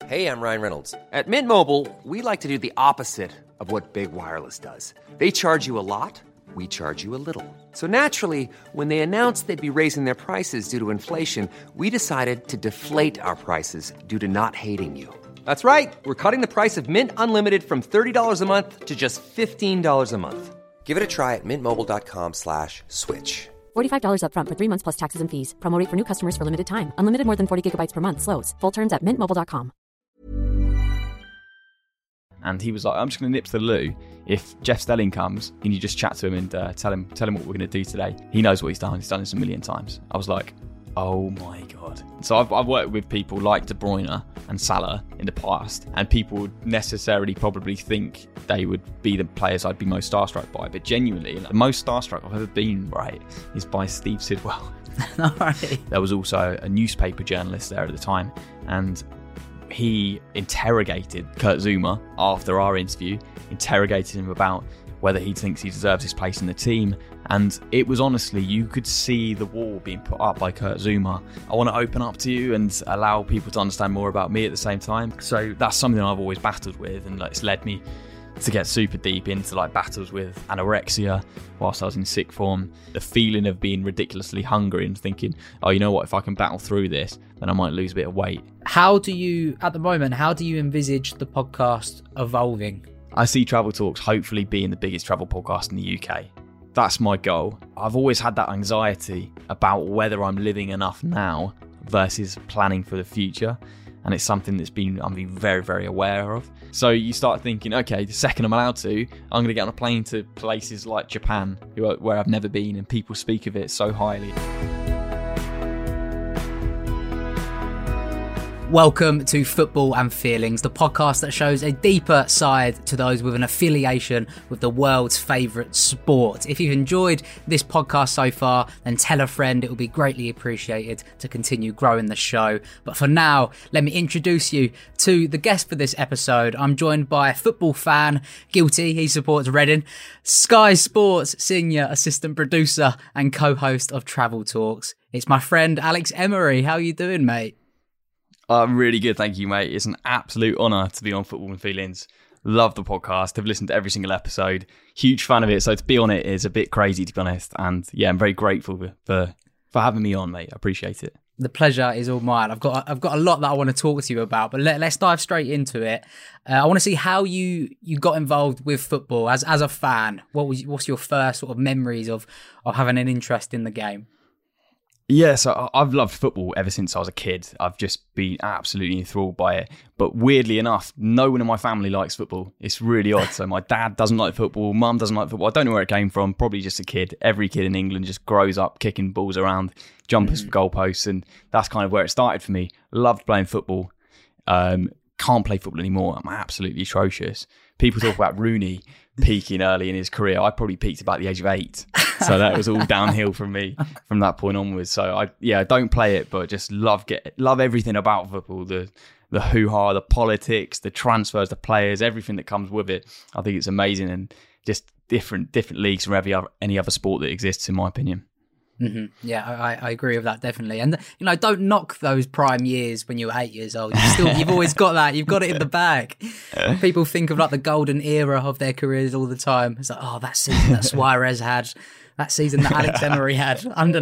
Hey, I'm Ryan Reynolds. At Mint Mobile, we like to do the opposite of what Big Wireless does. They charge you a lot, we charge you a little. So naturally, when they announced they'd be raising their prices due to inflation, we decided to deflate our prices due to not hating you. That's right. We're cutting the price of Mint Unlimited from $30 a month to just $15 a month. Give it a try at mintmobile.com/switch. $45 up front for 3 months plus taxes and fees. Promo rate for new customers for limited time. Unlimited more than 40 gigabytes per month. Slows full terms at mintmobile.com. And he was like, I'm just going to nip to the loo. If Jeff Stelling comes, can you just chat to him and tell him what we're going to do today? He knows what he's done. He's done this a million times. I was like, oh my God. So I've worked with people like De Bruyne and Salah in the past, and people would necessarily probably think they would be the players I'd be most starstruck by. But genuinely, the most starstruck I've ever been, right, is by Steve Sidwell. All right. There was also a newspaper journalist there at the time, and he interrogated Kurt Zouma after our interview, interrogated him about whether he thinks he deserves his place in the team. And it was honestly, you could see the wall being put up by Kurt Zouma. I want to open up to you and allow people to understand more about me at the same time. So that's something I've always battled with, and it's led me to get super deep into battles with anorexia whilst I was in sick form. The feeling of being ridiculously hungry and thinking, oh, you know what, if I can battle through this, then I might lose a bit of weight. How do you envisage the podcast evolving? I see Travel Talks hopefully being the biggest travel podcast in the UK. That's my goal. I've always had that anxiety about whether I'm living enough now versus planning for the future. And it's something I'm being very, very aware of. So you start thinking, okay, the second I'm allowed to, I'm going to get on a plane to places like Japan, where I've never been, and people speak of it so highly. Welcome to Football and Feelings, the podcast that shows a deeper side to those with an affiliation with the world's favourite sport. If you've enjoyed this podcast so far, then tell a friend. It will be greatly appreciated to continue growing the show. But for now, let me introduce you to the guest for this episode. I'm joined by a football fan, guilty, he supports Reading, Sky Sports senior assistant producer and co-host of Travel Talks. It's my friend Alex Emery. How are you doing, mate? I'm really good, thank you, mate. It's an absolute honour to be on Football and Feelings. Love the podcast. I've listened to every single episode. Huge fan of it. So to be on it is a bit crazy, to be honest. And yeah, I'm very grateful for having me on, mate. I appreciate it. The pleasure is all mine. I've got a lot that I want to talk to you about, but let's dive straight into it. I want to see how you got involved with football as a fan. What's your first sort of memories of having an interest in the game? Yeah, so I've loved football ever since I was a kid. I've just been absolutely enthralled by it. But weirdly enough, no one in my family likes football. It's really odd. So my dad doesn't like football, mum doesn't like football. I don't know where it came from, probably just a kid. Every kid in England just grows up kicking balls around, jumpers for goalposts, and that's kind of where it started for me. Loved playing football. Can't play football anymore. I'm absolutely atrocious. People talk about Rooney peaking early in his career. I probably peaked about the age of 8. So that was all downhill from me from that point onwards. So I don't play it, but just love everything about football. The hoo-ha, the politics, the transfers, the players, everything that comes with it. I think it's amazing, and just different leagues from any other sport that exists, in my opinion. Mm-hmm. Yeah, I agree with that, definitely. And don't knock those prime years when you were 8 years old. You've always got that. You've got it in the bag. People think of the golden era of their careers all the time. It's like, oh, that season that Suarez had, that season that Alex Emery had, under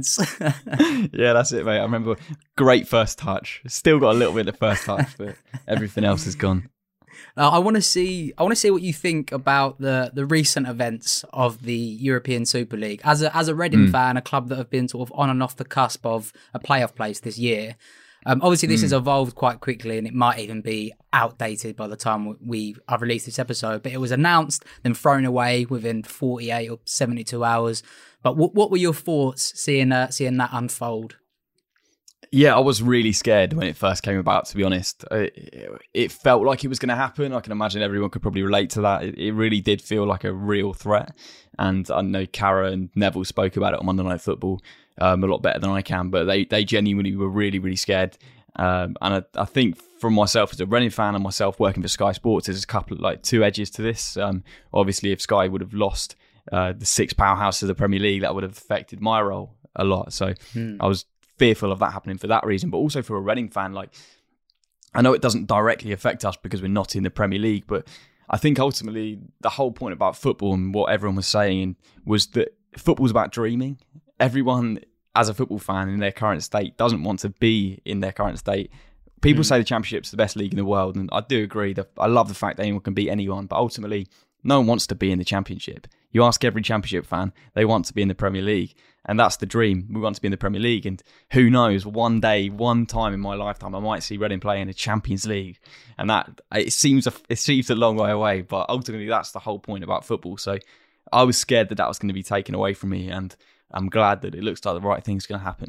9s. Yeah, that's it, mate. I remember great first touch. Still got a little bit of first touch, but everything else is gone. I want to see what you think about the recent events of the European Super League. As a Reading fan, a club that have been sort of on and off the cusp of a playoff place this year. Obviously, this has evolved quite quickly, and it might even be outdated by the time I've released this episode. But it was announced, then thrown away within 48 or 72 hours. But what were your thoughts seeing that unfold? Yeah, I was really scared when it first came about, to be honest. It felt like it was going to happen. I can imagine everyone could probably relate to that. It really did feel like a real threat. And I know Cara and Neville spoke about it on Monday Night Football a lot better than I can, but they genuinely were really, really scared. And I think from myself as a Reading fan and myself working for Sky Sports, there's a couple of two edges to this. Obviously, if Sky would have lost the 6 powerhouses of the Premier League, that would have affected my role a lot. So I was fearful of that happening for that reason, but also for a Reading fan, I know it doesn't directly affect us because we're not in the Premier League, but I think ultimately the whole point about football and what everyone was saying was that football's about dreaming. Everyone, as a football fan in their current state, doesn't want to be in their current state. People say the Championship's the best league in the world, and I do agree that I love the fact that anyone can beat anyone, but ultimately, no one wants to be in the Championship. You ask every Championship fan, they want to be in the Premier League, and that's the dream. We want to be in the Premier League, and who knows, one day, one time in my lifetime, I might see Reading play in the Champions League, and that it seems a long way away, but ultimately, that's the whole point about football. So I was scared that was going to be taken away from me, and I'm glad that it looks like the right thing's going to happen.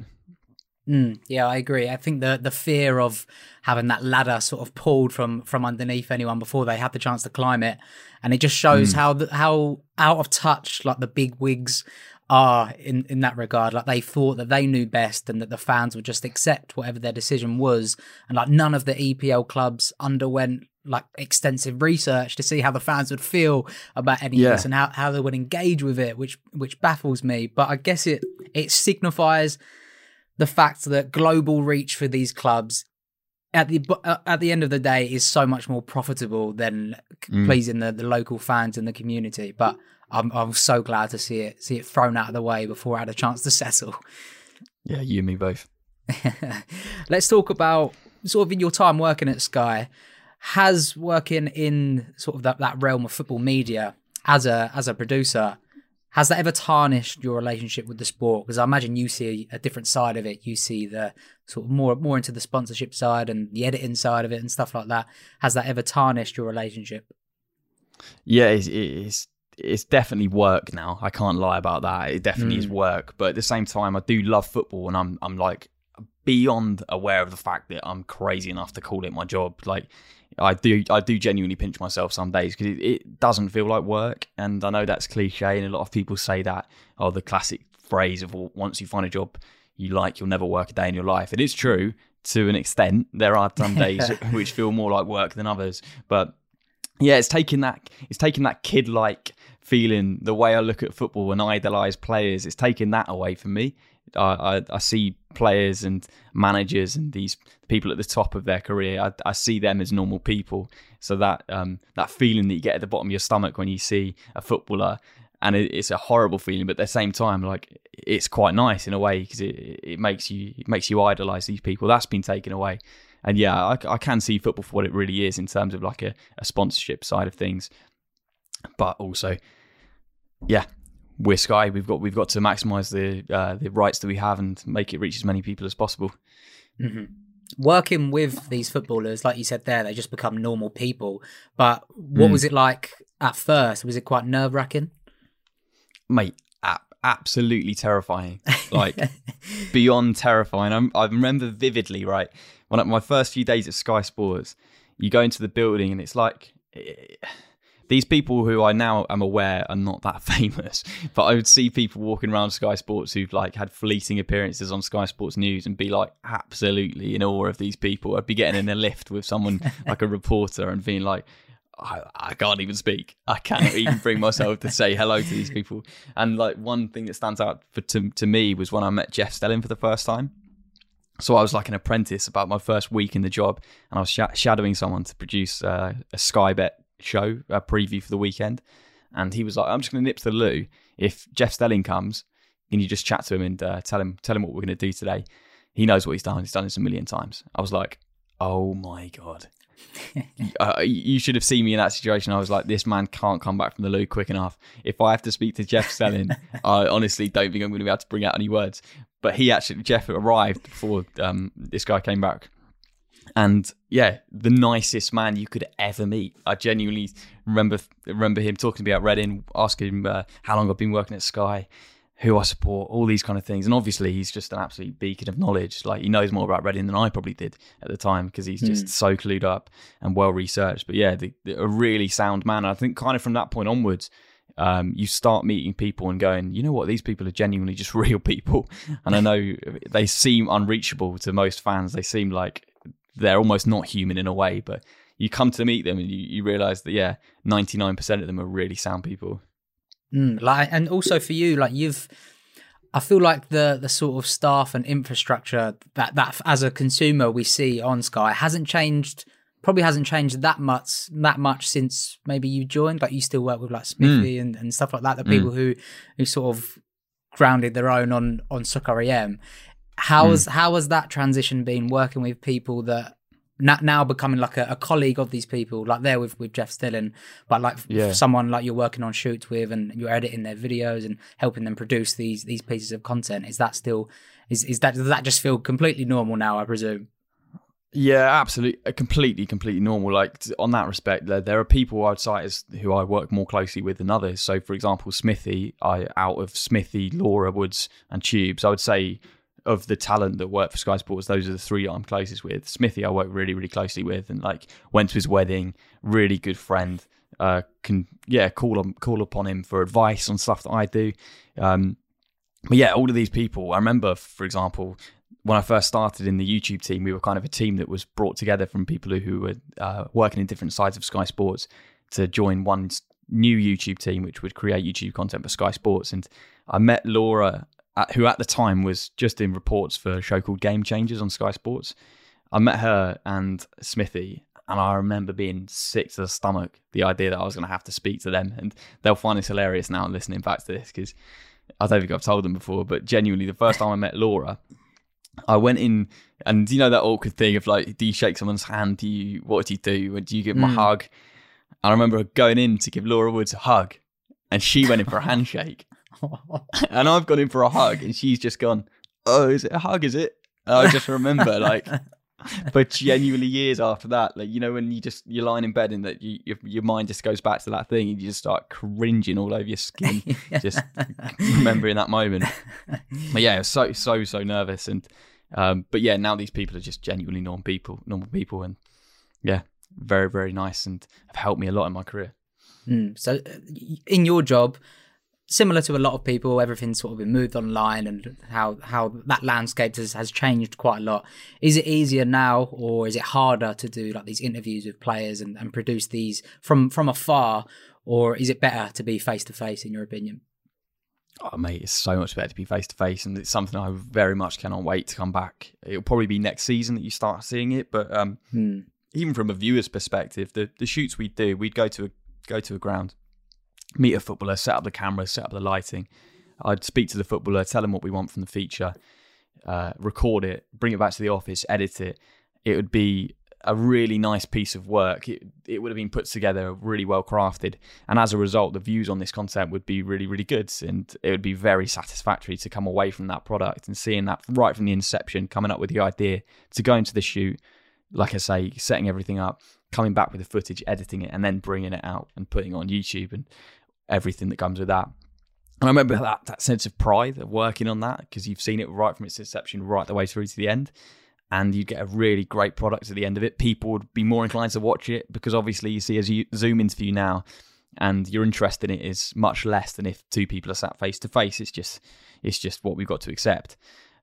Yeah, I agree. I think the fear of having that ladder sort of pulled from underneath anyone before they had the chance to climb it, and it just shows how out of touch like the big wigs are in that regard. Like they thought that they knew best and that the fans would just accept whatever their decision was, and like none of the EPL clubs underwent like extensive research to see how the fans would feel about any of this and how they would engage with it, which baffles me. But I guess it signifies the fact that global reach for these clubs at the end of the day is so much more profitable than pleasing the local fans and the community. But I'm so glad to see it thrown out of the way before I had a chance to settle. Yeah, you and me both. Let's talk about sort of in your time working at Sky. Has working in sort of that realm of football media as a producer, has that ever tarnished your relationship with the sport? Because I imagine you see a different side of it. You see the sort of more into the sponsorship side and the editing side of it and stuff like that. Has that ever tarnished your relationship? Yeah, it's definitely work now. I can't lie about that. It definitely is work. But at the same time, I do love football, and I'm like beyond aware of the fact that I'm crazy enough to call it my job. Like I do genuinely pinch myself some days because it doesn't feel like work. And I know that's cliche, and a lot of people say that, the classic phrase of, well, once you find a job you like, you'll never work a day in your life. It is true to an extent. There are some days which feel more like work than others, but yeah, it's taking that kid-like feeling, the way I look at football and idolise players. It's taking that away from me. I see players and managers and these people at the top of their career. I see them as normal people. So that feeling that you get at the bottom of your stomach when you see a footballer, and it's a horrible feeling, but at the same time, like, it's quite nice in a way because it makes you idolise these people. That's been taken away. And yeah, I can see football for what it really is in terms of like a sponsorship side of things, but also, yeah, we're Sky. We've got to maximise the rights that we have and make it reach as many people as possible. Mm-hmm. Working with these footballers, like you said there, they just become normal people. But what was it like at first? Was it quite nerve-wracking? Mate, absolutely terrifying. Like, beyond terrifying. I remember vividly, right, when my first few days at Sky Sports, you go into the building and it's like, these people who I now am aware are not that famous, but I would see people walking around Sky Sports who've like had fleeting appearances on Sky Sports News and be like absolutely in awe of these people. I'd be getting in a lift with someone like a reporter and being like, I can't even speak. I cannot even bring myself to say hello to these people. And like one thing that stands out to me was when I met Jeff Stelling for the first time. So I was like an apprentice about my first week in the job, and I was shadowing someone to produce a Sky Bet show, a preview for the weekend. And he was like, I'm just going to nip to the loo. If Jeff Stelling comes, can you just chat to him and tell him what we're going to do today? He knows what he's done. He's done this a million times. I was like, oh my God. You should have seen me in that situation. I was like, this man can't come back from the loo quick enough. If I have to speak to Jeff Stelling, I honestly don't think I'm going to be able to bring out any words. But Jeff arrived before this guy came back. And yeah, the nicest man you could ever meet. I genuinely remember him talking to me about Reading, asking him how long I've been working at Sky, who I support, all these kind of things. And obviously he's just an absolute beacon of knowledge. Like, he knows more about Reading than I probably did at the time because he's just so clued up and well researched. But yeah, a really sound man. And I think kind of from that point onwards, you start meeting people and going, you know what, these people are genuinely just real people. And I know they seem unreachable to most fans. They seem like they're almost not human in a way, but you come to meet them and you realise that, yeah, 99% of them are really sound people. And also for you, like I feel like the sort of staff and infrastructure that as a consumer we see on Sky probably hasn't changed that much since maybe you joined. Like you still work with like Smithy and stuff like that. The people who sort of grounded their own on Soccer AM. How has that transition been, working with people that now becoming like a colleague of these people, like there with Jeff Stillen, but like someone like you're working on shoots with and you're editing their videos and helping them produce these pieces of content? Is that still does that just feel completely normal now, I presume? Yeah, absolutely, completely normal. Like on that respect, there are people outside who I work more closely with than others. So, for example, Smithy, out of Smithy, Laura Woods, and Tubes, I would say of the talent that work for Sky Sports, those are the three I'm closest with. Smithy, I work really, really closely with, and like went to his wedding, really good friend. Can call upon him for advice on stuff that I do. But yeah, all of these people. I remember, for example, when I first started in the YouTube team, we were kind of a team that was brought together from people who were working in different sides of Sky Sports to join one new YouTube team, which would create YouTube content for Sky Sports. And I met Laura, who at the time was just in reports for a show called Game Changers on Sky Sports. I met her and Smithy, and I remember being sick to the stomach, the idea that I was going to have to speak to them. And they'll find this hilarious now listening back to this, because I don't think I've told them before, but genuinely, the first time I met Laura, I went in, and you know that awkward thing of like, do you shake someone's hand? What do you do? Do you give them a hug? And I remember going in to give Laura Woods a hug, and she went in for a handshake. And I've gone in for a hug, and she's just gone, "Oh, is it a hug? Is it?" And I just remember, like, but genuinely years after that, like, you know, when you're lying in bed and that your mind just goes back to that thing, and you just start cringing all over your skin, just remembering that moment. But yeah, so nervous, and but yeah, now these people are just genuinely normal people, and yeah, very, very nice, and have helped me a lot in my career. So, in your job, similar to a lot of people, everything's sort of been moved online, and how that landscape has changed quite a lot. Is it easier now, or is it harder to do like these interviews with players and produce these from afar, or is it better to be face to face, in your opinion? Oh mate, it's so much better to be face to face, and it's something I very much cannot wait to come back. It'll probably be next season that you start seeing it, but even from a viewer's perspective, the shoots we do, we'd go to a ground, meet a footballer, set up the camera, set up the lighting. I'd speak to the footballer, tell them what we want from the feature, record it, bring it back to the office, edit it. It would be a really nice piece of work. It would have been put together, really well crafted. And as a result, the views on this content would be really, really good. And it would be very satisfactory to come away from that product and seeing that right from the inception, coming up with the idea to go into the shoot, like I say, setting everything up, coming back with the footage, editing it, and then bringing it out and putting it on YouTube and everything that comes with that. And I remember that sense of pride of working on that, because you've seen it right from its inception right the way through to the end, and you get a really great product at the end of it. People would be more inclined to watch it, because obviously you see a Zoom interview now, and your interest in it is much less than if two people are sat face to face. It's just what we've got to accept.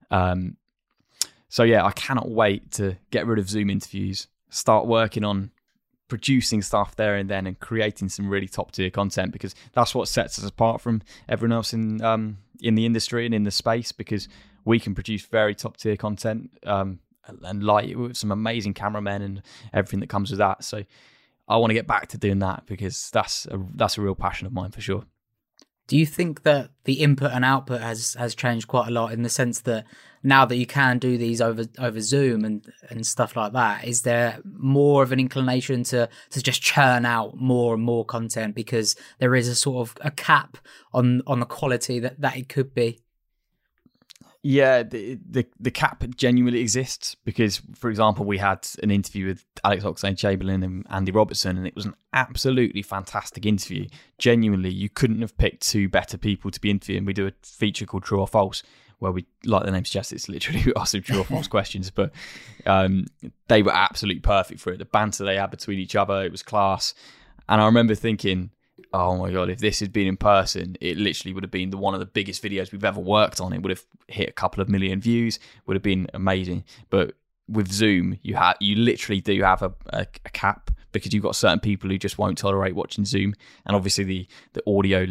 So yeah, I cannot wait to get rid of Zoom interviews, start working on producing stuff there and then, and creating some really top tier content, because that's what sets us apart from everyone else in the industry and in the space, because we can produce very top tier content and light it with some amazing cameramen and everything that comes with that. So I want to get back to doing that, because that's a real passion of mine for sure. Do you think that the input and output has changed quite a lot, in the sense that now that you can do these over Zoom and stuff like that, is there more of an inclination to just churn out more and more content, because there is a sort of a cap on the quality that it could be? Yeah, the cap genuinely exists, because, for example, we had an interview with Alex Oxlade-Chamberlain and Andy Robertson, and it was an absolutely fantastic interview. Genuinely, you couldn't have picked two better people to be interviewing. We do a feature called True or False, where we, like the name suggests, it's literally we ask them true or false questions, but they were absolutely perfect for it. The banter they had between each other, it was class. And I remember thinking, oh my God, if this had been in person, it literally would have been one of the biggest videos we've ever worked on. It would have hit a couple of million views, would have been amazing. But with Zoom, you literally do have a cap, because you've got certain people who just won't tolerate watching Zoom. And obviously the audio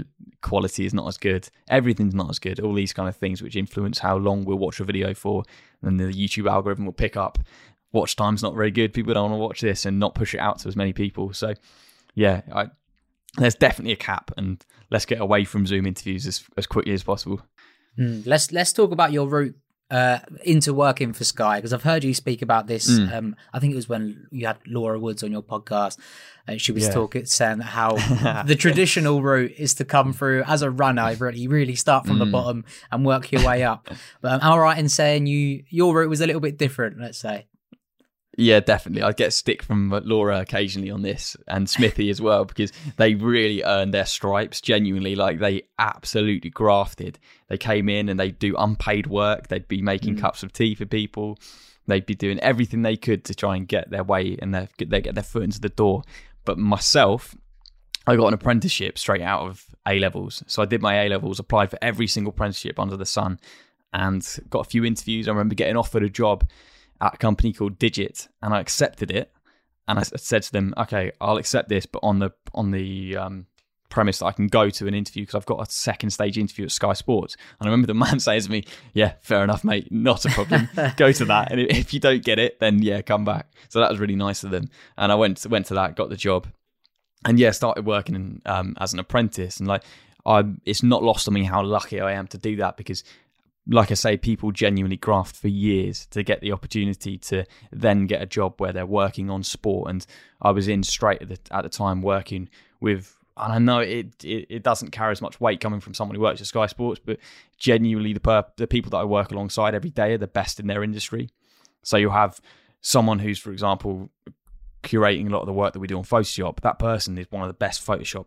quality is not as good. Everything's not as good. All these kind of things which influence how long we'll watch a video for. And the YouTube algorithm will pick up, watch time's not very good. People don't want to watch this and not push it out to as many people. So yeah, there's definitely a cap, and let's get away from Zoom interviews as quickly as possible. Let's talk about your route into working for Sky, because I've heard you speak about this. I think it was when you had Laura Woods on your podcast. She was saying how the traditional route is to come through as a runner. You really start from the bottom and work your way up. But am I right in saying your route was a little bit different, let's say? Yeah, definitely. I get stick from Laura occasionally on this, and Smithy as well, because they really earned their stripes, genuinely. Like, they absolutely grafted. They came in and they'd do unpaid work. They'd be making cups of tea for people. They'd be doing everything they could to try and get their way and they get their foot into the door. But myself, I got an apprenticeship straight out of A-levels. So I did my A-levels, applied for every single apprenticeship under the sun, and got a few interviews. I remember getting offered a job at a company called Digit, and I accepted it. And I said to them, okay, I'll accept this, but on the premise that I can go to an interview, because I've got a second stage interview at Sky Sports. And I remember the man saying to me, yeah, fair enough, mate, not a problem. Go to that. And if you don't get it, then yeah, come back. So that was really nice of them. And I went to that, got the job, and yeah, started working as an apprentice. And it's not lost on me how lucky I am to do that, because like I say, people genuinely graft for years to get the opportunity to then get a job where they're working on sport. And I was in straight at the time working with, and I know it doesn't carry as much weight coming from someone who works at Sky Sports, but genuinely the people that I work alongside every day are the best in their industry. So you'll have someone who's, for example, curating a lot of the work that we do on Photoshop. That person is one of the best Photoshop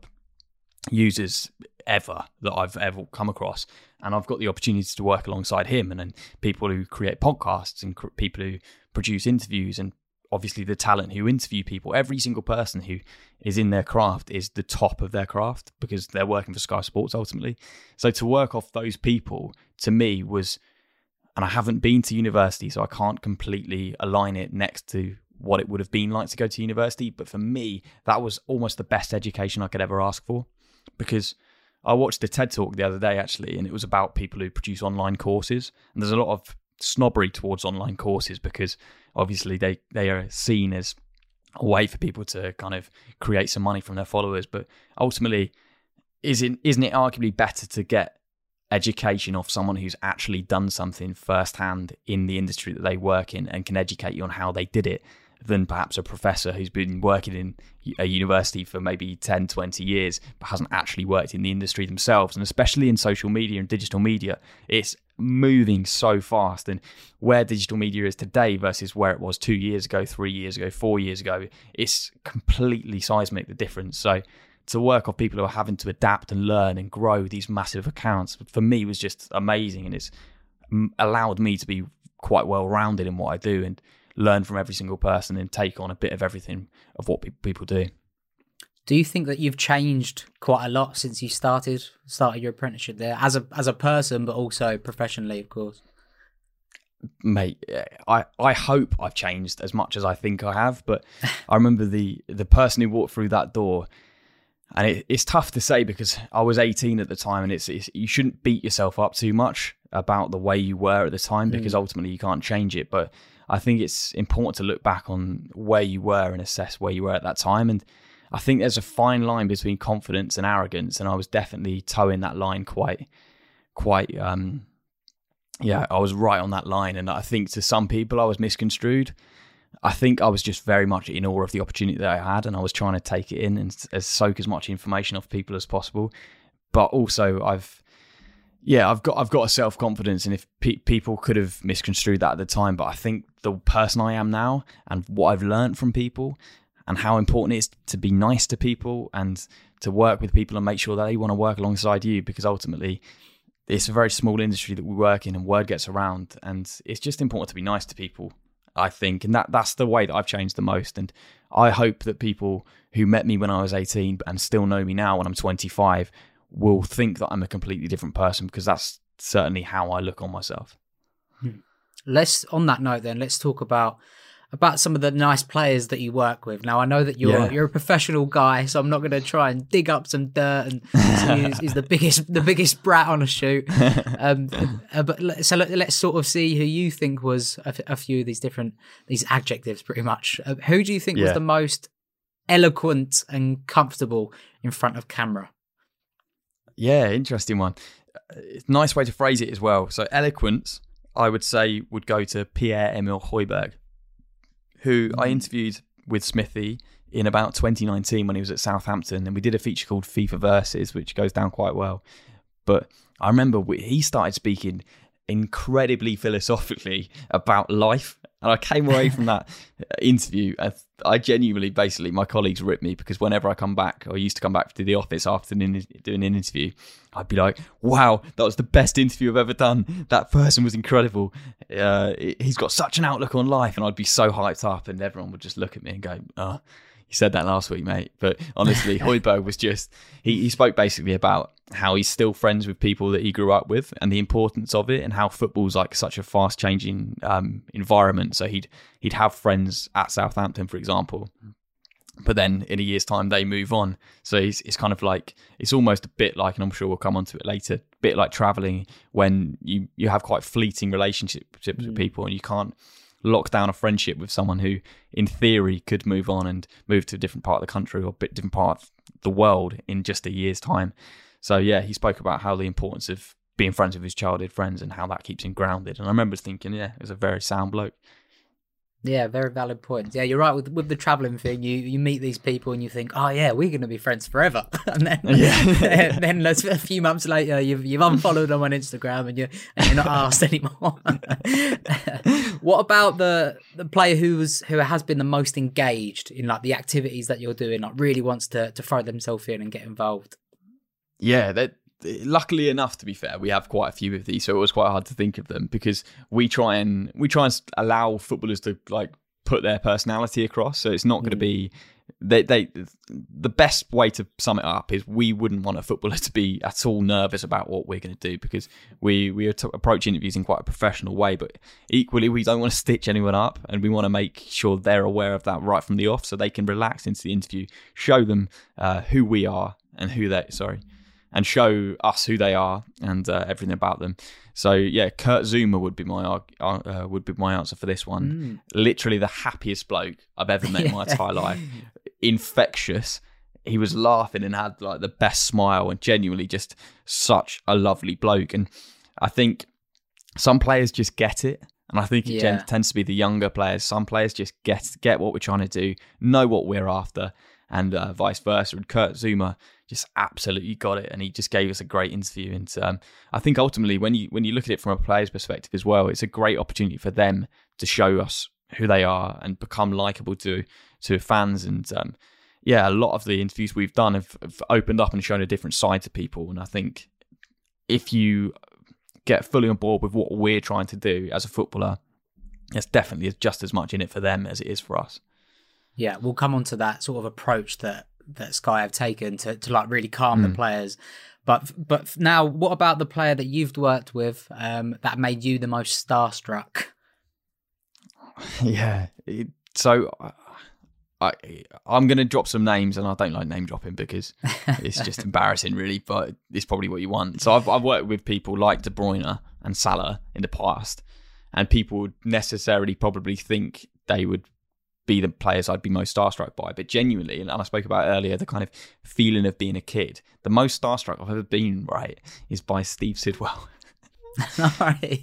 users ever that I've ever come across, and I've got the opportunity to work alongside him, and then people who create podcasts and people who produce interviews, and obviously the talent who interview people. Every single person who is in their craft is the top of their craft, because they're working for Sky Sports ultimately. So to work off those people, to me, was, and I haven't been to university, so I can't completely align it next to what it would have been like to go to university, but for me, that was almost the best education I could ever ask for. Because I watched a TED Talk the other day, actually, and it was about people who produce online courses. And there's a lot of snobbery towards online courses, because obviously they are seen as a way for people to kind of create some money from their followers. But ultimately, isn't it arguably better to get education off someone who's actually done something firsthand in the industry that they work in and can educate you on how they did it, than perhaps a professor who's been working in a university for maybe 10, 20 years, but hasn't actually worked in the industry themselves? And especially in social media and digital media, it's moving so fast. And where digital media is today versus where it was 2 years ago, 3 years ago, 4 years ago, it's completely seismic, the difference. So to work off people who are having to adapt and learn and grow these massive accounts, for me, was just amazing. And it's allowed me to be quite well-rounded in what I do, and learn from every single person and take on a bit of everything of what people do. Do you think that you've changed quite a lot since you started your apprenticeship there, as a person, but also professionally, of course? Mate, I hope I've changed as much as I think I have, but I remember the person who walked through that door, and it's tough to say because I was 18 at the time, and it's you shouldn't beat yourself up too much about the way you were at the time, because ultimately you can't change it. But I think it's important to look back on where you were and assess where you were at that time. And I think there's a fine line between confidence and arrogance, and I was definitely towing that line quite. I was right on that line, and I think to some people I was misconstrued. I think I was just very much in awe of the opportunity that I had, and I was trying to take it in and soak as much information off people as possible. But also, I've got a self-confidence, and if people could have misconstrued that at the time, but I think the person I am now and what I've learned from people and how important it is to be nice to people and to work with people and make sure that they want to work alongside you, because ultimately it's a very small industry that we work in and word gets around, and it's just important to be nice to people, I think. And that's the way that I've changed the most. And I hope that people who met me when I was 18 and still know me now when I'm 25 will think that I'm a completely different person, because that's certainly how I look on myself. On that note then, let's talk about about some of the nice players that you work with. Now, I know that you're a professional guy, so I'm not going to try and dig up some dirt and see who's the biggest brat on a shoot. But let's sort of see who you think was a few of these adjectives, pretty much. Who do you think was the most eloquent and comfortable in front of camera? Yeah, interesting one. Nice way to phrase it as well. So eloquence, I would say, would go to Pierre-Emile Højbjerg, who I interviewed with Smithy in about 2019 when he was at Southampton, and we did a feature called FIFA Versus, which goes down quite well. But I remember he started speaking incredibly philosophically about life, and I came away from that interview, I genuinely, basically, my colleagues ripped me, because whenever I come back, or used to come back to the office after doing an interview, I'd be like, wow, that was the best interview I've ever done. That person was incredible. He's got such an outlook on life. And I'd be so hyped up, and everyone would just look at me and go, oh, you said that last week, mate. But honestly, Højbjerg was just, he spoke basically about how he's still friends with people that he grew up with, and the importance of it, and how football's like such a fast changing environment. So he'd have friends at Southampton, for example, but then in a year's time they move on. So it's kind of like, it's almost a bit like, and I'm sure we'll come on to it later, a bit like traveling, when you have quite fleeting relationships with people, and you can't lock down a friendship with someone who in theory could move on and move to a different part of the country or a bit different part of the world in just a year's time. So yeah, he spoke about how the importance of being friends with his childhood friends and how that keeps him grounded. And I remember thinking, yeah, it was a very sound bloke. Yeah, very valid point. Yeah, you're right. With the travelling thing, you meet these people and you think, oh yeah, we're going to be friends forever. And then, then a few months later, you've unfollowed them on Instagram and you're not asked anymore. What about the player who has been the most engaged in like the activities that you're doing, like really wants to throw themselves in and get involved? Yeah, luckily enough, to be fair, we have quite a few of these, so it was quite hard to think of them, because we try and allow footballers to like put their personality across. So it's not going to be the best way to sum it up is we wouldn't want a footballer to be at all nervous about what we're going to do, because we approach interviews in quite a professional way, but equally we don't want to stitch anyone up, and we want to make sure they're aware of that right from the off, so they can relax into the interview, show them who we are and and show us who they are and everything about them. So yeah, Kurt Zouma would be my answer for this one. Literally the happiest bloke I've ever met in my entire life. Infectious. He was laughing and had like the best smile, and genuinely just such a lovely bloke. And I think some players just get it. And I think it tends to be the younger players. Some players just get what we're trying to do, know what we're after, and vice versa. And Kurt Zouma just absolutely got it, and he just gave us a great interview. And I think ultimately, when you look at it from a player's perspective as well, it's a great opportunity for them to show us who they are and become likable to fans. And a lot of the interviews we've done have opened up and shown a different side to people. And I think if you get fully on board with what we're trying to do as a footballer, there's definitely just as much in it for them as it is for us. Yeah, we'll come on to that sort of approach that Sky have taken to like really calm the players. But now, what about the player that you've worked with that made you the most starstruck? Yeah, so I'm going to drop some names, and I don't like name dropping because it's just embarrassing, really. But it's probably what you want. So I've worked with people like De Bruyne and Salah in the past, and people would necessarily probably think they would be the players I'd be most starstruck by. But genuinely, and I spoke about earlier, the kind of feeling of being a kid, the most starstruck I've ever been, right, is by Steve Sidwell. Right.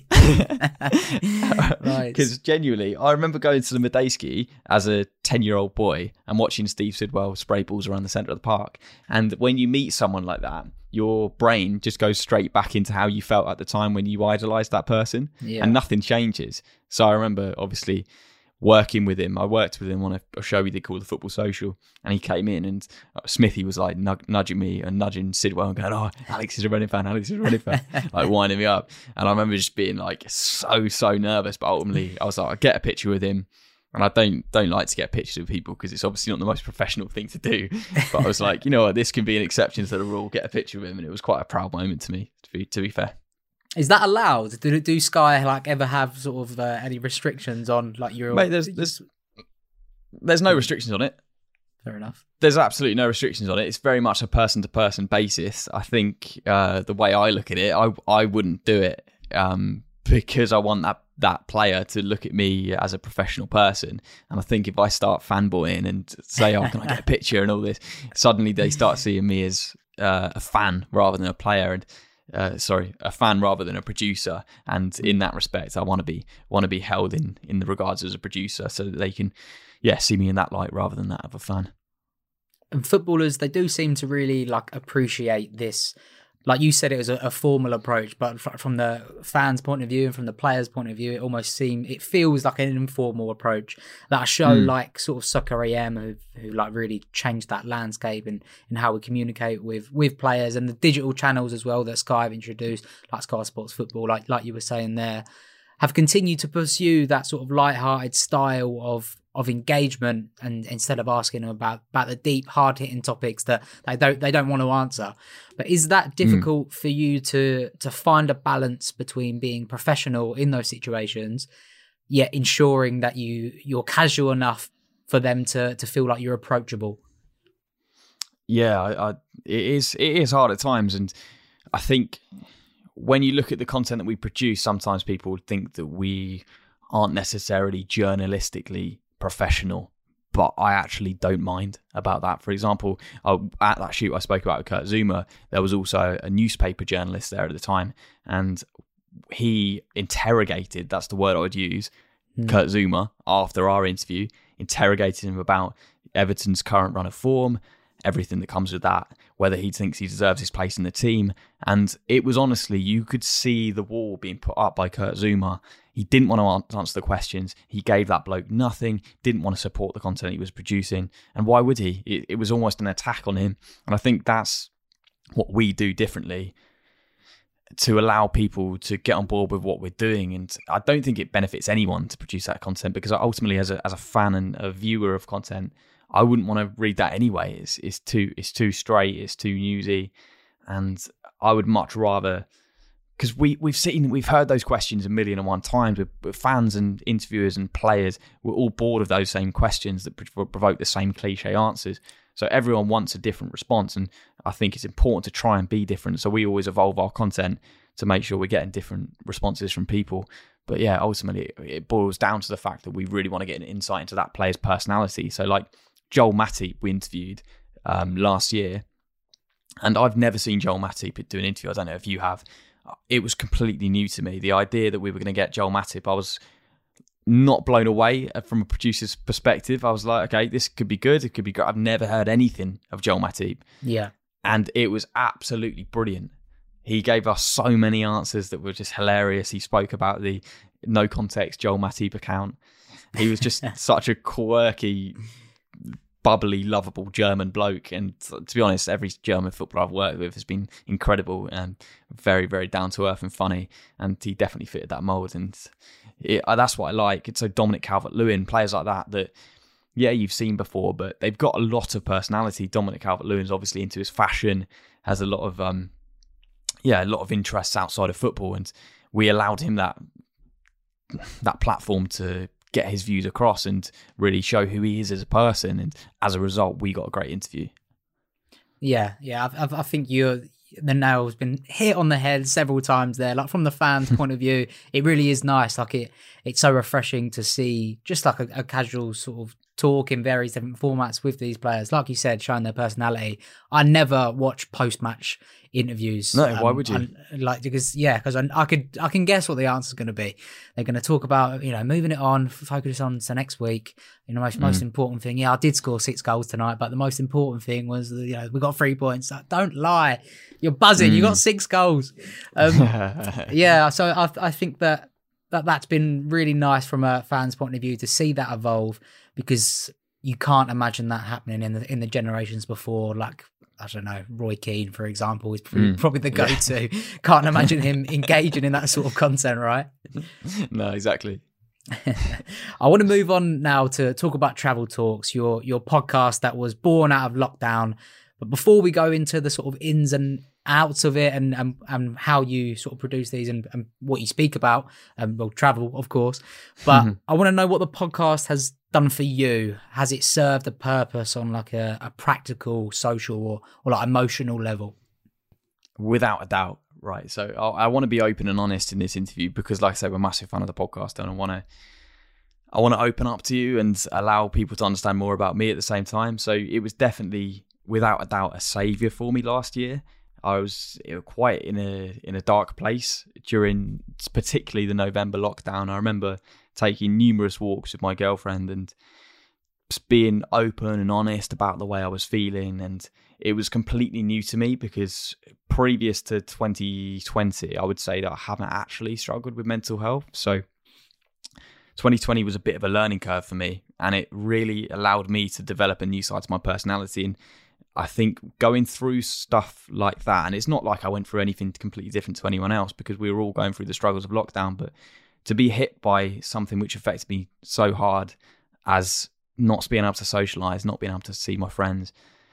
Because genuinely, I remember going to the Medeski as a 10-year-old boy and watching Steve Sidwell spray balls around the centre of the park. And when you meet someone like that, your brain just goes straight back into how you felt at the time when you idolised that person, and nothing changes. So I remember, obviously, working with him. I worked with him on a show we did called The Football Social, and he came in, and Smithy was like nudging me and nudging Sidwell and going, oh, Alex is a Reading fan, like winding me up. And I remember just being like so nervous, but ultimately I was like, I get a picture with him. And I don't like to get pictures with people because it's obviously not the most professional thing to do. But I was like, you know what, this can be an exception to the rule, get a picture with him. And it was quite a proud moment to me, to be fair. Is that allowed? Do Sky like ever have sort of any restrictions on like your? Mate, there's There's no restrictions on it. Fair enough. There's absolutely no restrictions on it. It's very much a person-to-person basis. I think the way I look at it, I wouldn't do it because I want that player to look at me as a professional person. And I think if I start fanboying and say, oh, can I get a picture and all this, suddenly they start seeing me as a fan rather than a player, and a fan rather than a producer. And in that respect, I want to be held in the regards as a producer, so that they can, see me in that light rather than that of a fan. And footballers, they do seem to really appreciate this. Like you said, it was a formal approach, but from the fans' point of view and from the players' point of view, it feels like an informal approach. That a show like sort of Soccer AM, who really changed that landscape in how we communicate with players, and the digital channels as well that Sky have introduced, like Sky Sports Football, like you were saying there, have continued to pursue that sort of light-hearted style of engagement, and instead of asking them about the deep, hard-hitting topics that they don't want to answer. But is that difficult for you to find a balance between being professional in those situations, yet ensuring that you're casual enough for them to feel like you're approachable? Yeah, it is hard at times, and I think when you look at the content that we produce, sometimes people think that we aren't necessarily journalistically professional, but I actually don't mind about that. For example, at that shoot I spoke about with Kurt Zouma, there was also a newspaper journalist there at the time, and he interrogated, that's the word I would use, Kurt Zouma after our interview, interrogated him about Everton's current run of form, everything that comes with that, whether he thinks he deserves his place in the team. And it was honestly, you could see the wall being put up by Kurt Zouma. He didn't want to answer the questions. He gave that bloke nothing, didn't want to support the content he was producing. And why would he? It was almost an attack on him. And I think that's what we do differently, to allow people to get on board with what we're doing. And I don't think it benefits anyone to produce that content, because ultimately as a fan and a viewer of content, I wouldn't want to read that anyway. It's too straight, it's too newsy, and I would much rather, because we've heard those questions 1,000,001 times with fans and interviewers and players. We're all bored of those same questions that provoke the same cliche answers. So everyone wants a different response, and I think it's important to try and be different. So we always evolve our content to make sure we're getting different responses from people. But yeah, ultimately it boils down to the fact that we really want to get an insight into that player's personality. So like Joel Matip we interviewed last year, and I've never seen Joel Matip do an interview. I don't know if you have. It was completely new to me. The idea that we were going to get Joel Matip, I was not blown away from a producer's perspective. I was like, okay, this could be good. It could be good. I've never heard anything of Joel Matip. Yeah. And it was absolutely brilliant. He gave us so many answers that were just hilarious. He spoke about the no context Joel Matip account. He was just such a quirky, bubbly, lovable German bloke. And to be honest, every German footballer I've worked with has been incredible and very, very down to earth and funny. And he definitely fitted that mould. And that's what I like. It's so Dominic Calvert-Lewin, players like that, yeah, you've seen before, but they've got a lot of personality. Dominic Calvert-Lewin's obviously into his fashion, has a lot of interests outside of football, and we allowed him that platform to get his views across and really show who he is as a person. And as a result, we got a great interview. Yeah. I think the nail's been hit on the head several times there. Like from the fans' point of view, it really is nice. Like it's so refreshing to see just like a casual sort of talk in various different formats with these players. Like you said, showing their personality. I never watch post-match interviews. No, why would you? Because I can guess what the answer is going to be. They're going to talk about, moving it on, focus on to next week. Most important thing. Yeah, I did score 6 goals tonight, but the most important thing was, we got 3 points. Don't lie. You're buzzing. You got 6 goals. Yeah. So I think that's been really nice from a fan's point of view to see that evolve, because you can't imagine that happening in the generations before. Like, I don't know, Roy Keane, for example, is probably the go-to. Can't imagine him engaging in that sort of content, right? No, exactly. I want to move on now to talk about Travel Talks, your podcast that was born out of lockdown. But before we go into the sort of ins and out of it and how you sort of produce these and what you speak about, well, travel, of course. But I want to know what the podcast has done for you. Has it served a purpose on like a practical, social, or like emotional level? Without a doubt, right. So I want to be open and honest in this interview because, like I said, we're a massive fan of the podcast, and I want to open up to you and allow people to understand more about me at the same time. So it was definitely, without a doubt, a saviour for me last year. I was quite in a dark place during particularly the November lockdown. I remember taking numerous walks with my girlfriend and just being open and honest about the way I was feeling. And it was completely new to me because previous to 2020, I would say that I haven't actually struggled with mental health. So 2020 was a bit of a learning curve for me, and it really allowed me to develop a new side to my personality. And I think going through stuff like that, and it's not like I went through anything completely different to anyone else because we were all going through the struggles of lockdown, but to be hit by something which affected me so hard as not being able to socialise, not being able to see my friends,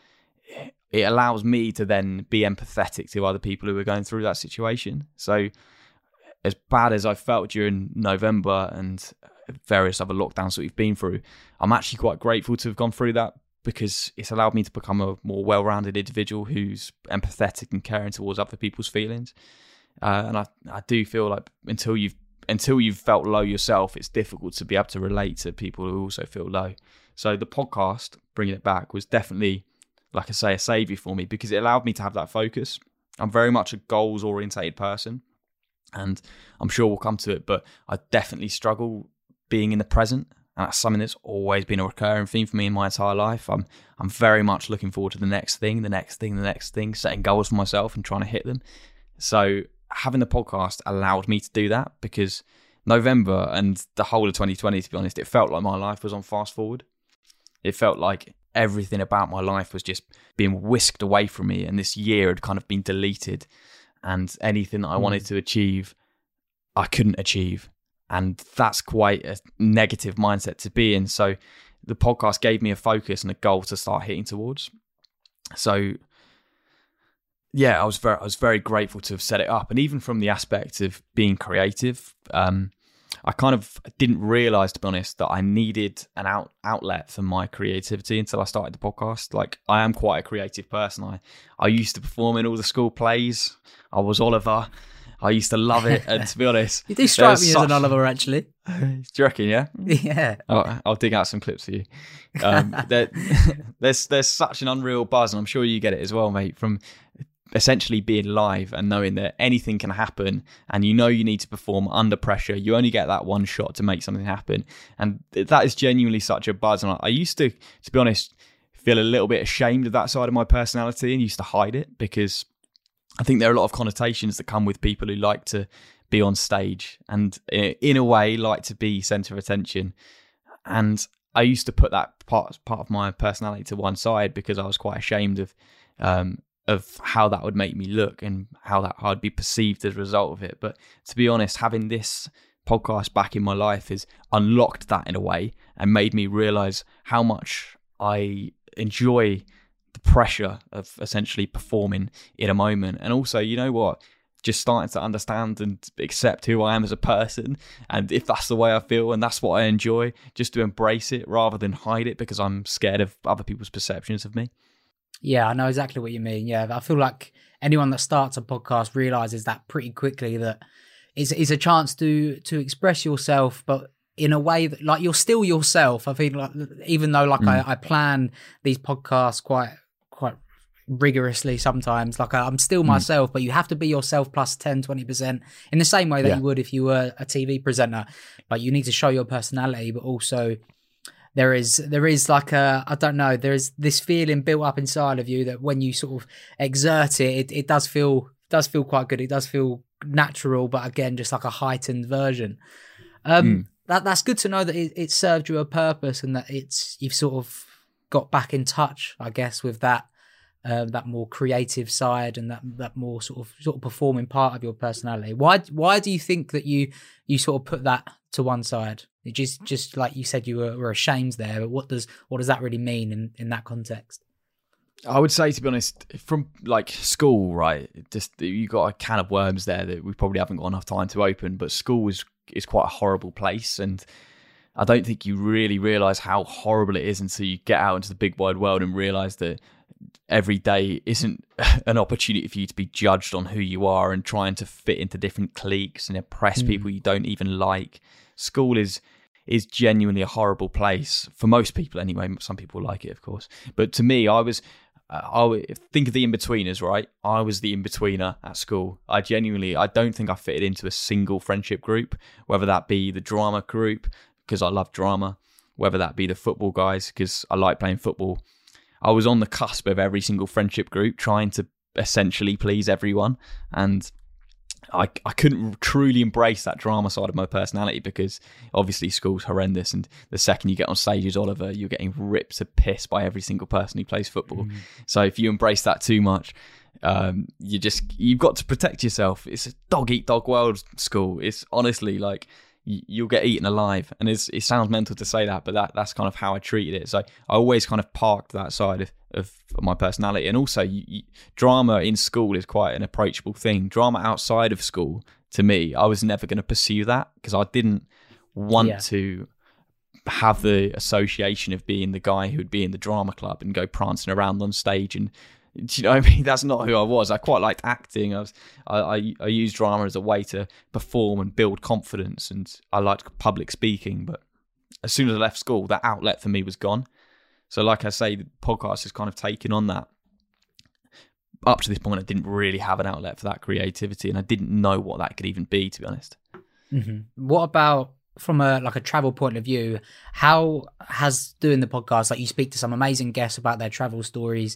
it allows me to then be empathetic to other people who are going through that situation. So as bad as I felt during November and various other lockdowns that we've been through, I'm actually quite grateful to have gone through that because it's allowed me to become a more well-rounded individual who's empathetic and caring towards other people's feelings. And I do feel like until you've felt low yourself, it's difficult to be able to relate to people who also feel low. So the podcast, bringing it back, was definitely, like I say, a saviour for me because it allowed me to have that focus. I'm very much a goals-orientated person, and I'm sure we'll come to it, but I definitely struggle being in the present. And that's something that's always been a recurring theme for me in my entire life. I'm very much looking forward to the next thing, setting goals for myself and trying to hit them. So having the podcast allowed me to do that because November and the whole of 2020, to be honest, it felt like my life was on fast forward. It felt like everything about my life was just being whisked away from me, and this year had kind of been deleted, and anything that I wanted to achieve, I couldn't achieve. And that's quite a negative mindset to be in. So the podcast gave me a focus and a goal to start hitting towards. So yeah, I was very grateful to have set it up. And even from the aspect of being creative, I kind of didn't realise, to be honest, that I needed an outlet for my creativity until I started the podcast. Like, I am quite a creative person. I used to perform in all the school plays. I was Oliver. I used to love it, and to be honest, you do strike me as an Oliver, actually. Do you reckon? Yeah, yeah. I'll dig out some clips for you. There's such an unreal buzz, and I'm sure you get it as well, mate. From essentially being live and knowing that anything can happen, and you know you need to perform under pressure. You only get that one shot to make something happen, and that is genuinely such a buzz. And I used to be honest, feel a little bit ashamed of that side of my personality, and used to hide it because I think there are a lot of connotations that come with people who like to be on stage and in a way like to be centre of attention. And I used to put that part of my personality to one side because I was quite ashamed of how that would make me look and how that I'd be perceived as a result of it. But to be honest, having this podcast back in my life has unlocked that in a way and made me realise how much I enjoy the pressure of essentially performing in a moment. And also, you know what, just starting to understand and accept who I am as a person, and if that's the way I feel and that's what I enjoy, just to embrace it rather than hide it because I'm scared of other people's perceptions of me. Yeah, I know exactly what you mean. Yeah, I feel like anyone that starts a podcast realizes that pretty quickly, that it's a chance to express yourself, but in a way that, like, you're still yourself. I feel like, even though I plan these podcasts quite rigorously sometimes, like I'm still myself, but you have to be yourself plus 10-20% in the same way that you would if you were a TV presenter. Like, you need to show your personality, but also there is like I don't know, there is this feeling built up inside of you that when you sort of exert it does feel quite good. It does feel natural, but again, just like a heightened version. That's good to know that it served you a purpose, and that you've sort of got back in touch, I guess, with that more creative side and that more sort of performing part of your personality. Why do you think that you sort of put that to one side? It just like you said, you were ashamed there, but what does that really mean in that context? I would say, to be honest, from like school, right? Just you got a can of worms there that we probably haven't got enough time to open. But school is quite a horrible place, and I don't think you really realise how horrible it is until you get out into the big wide world and realise that every day isn't an opportunity for you to be judged on who you are and trying to fit into different cliques and impress people you don't even like. School is genuinely a horrible place for most people anyway. Some people like it, of course, but to me, I think of the in-betweeners, right? I was the in-betweener at school. I don't think I fitted into a single friendship group, whether that be the drama group, because I love drama, whether that be the football guys, because I like playing football. I was on the cusp of every single friendship group, trying to essentially please everyone, and I couldn't truly embrace that drama side of my personality because obviously school's horrendous, and the second you get on stage as Oliver, you're getting ripped to piss by every single person who plays football. So if you embrace that too much, you've got to protect yourself. It's a dog-eat-dog world, school. It's honestly like you'll get eaten alive, and it sounds mental to say that, but that's kind of how I treated it. So I always kind of parked that side of my personality. And also drama in school is quite an approachable thing. Drama outside of school, to me, I was never going to pursue that because I didn't want to have the association of being the guy who would be in the drama club and go prancing around on stage. And do you know what I mean? That's not who I was. I quite liked acting. I used drama as a way to perform and build confidence, and I liked public speaking. But as soon as I left school, that outlet for me was gone. So like I say, the podcast has kind of taken on that. Up to this point, I didn't really have an outlet for that creativity, and I didn't know what that could even be, to be honest. What about from a travel point of view? How has doing the podcast, like you speak to some amazing guests about their travel stories,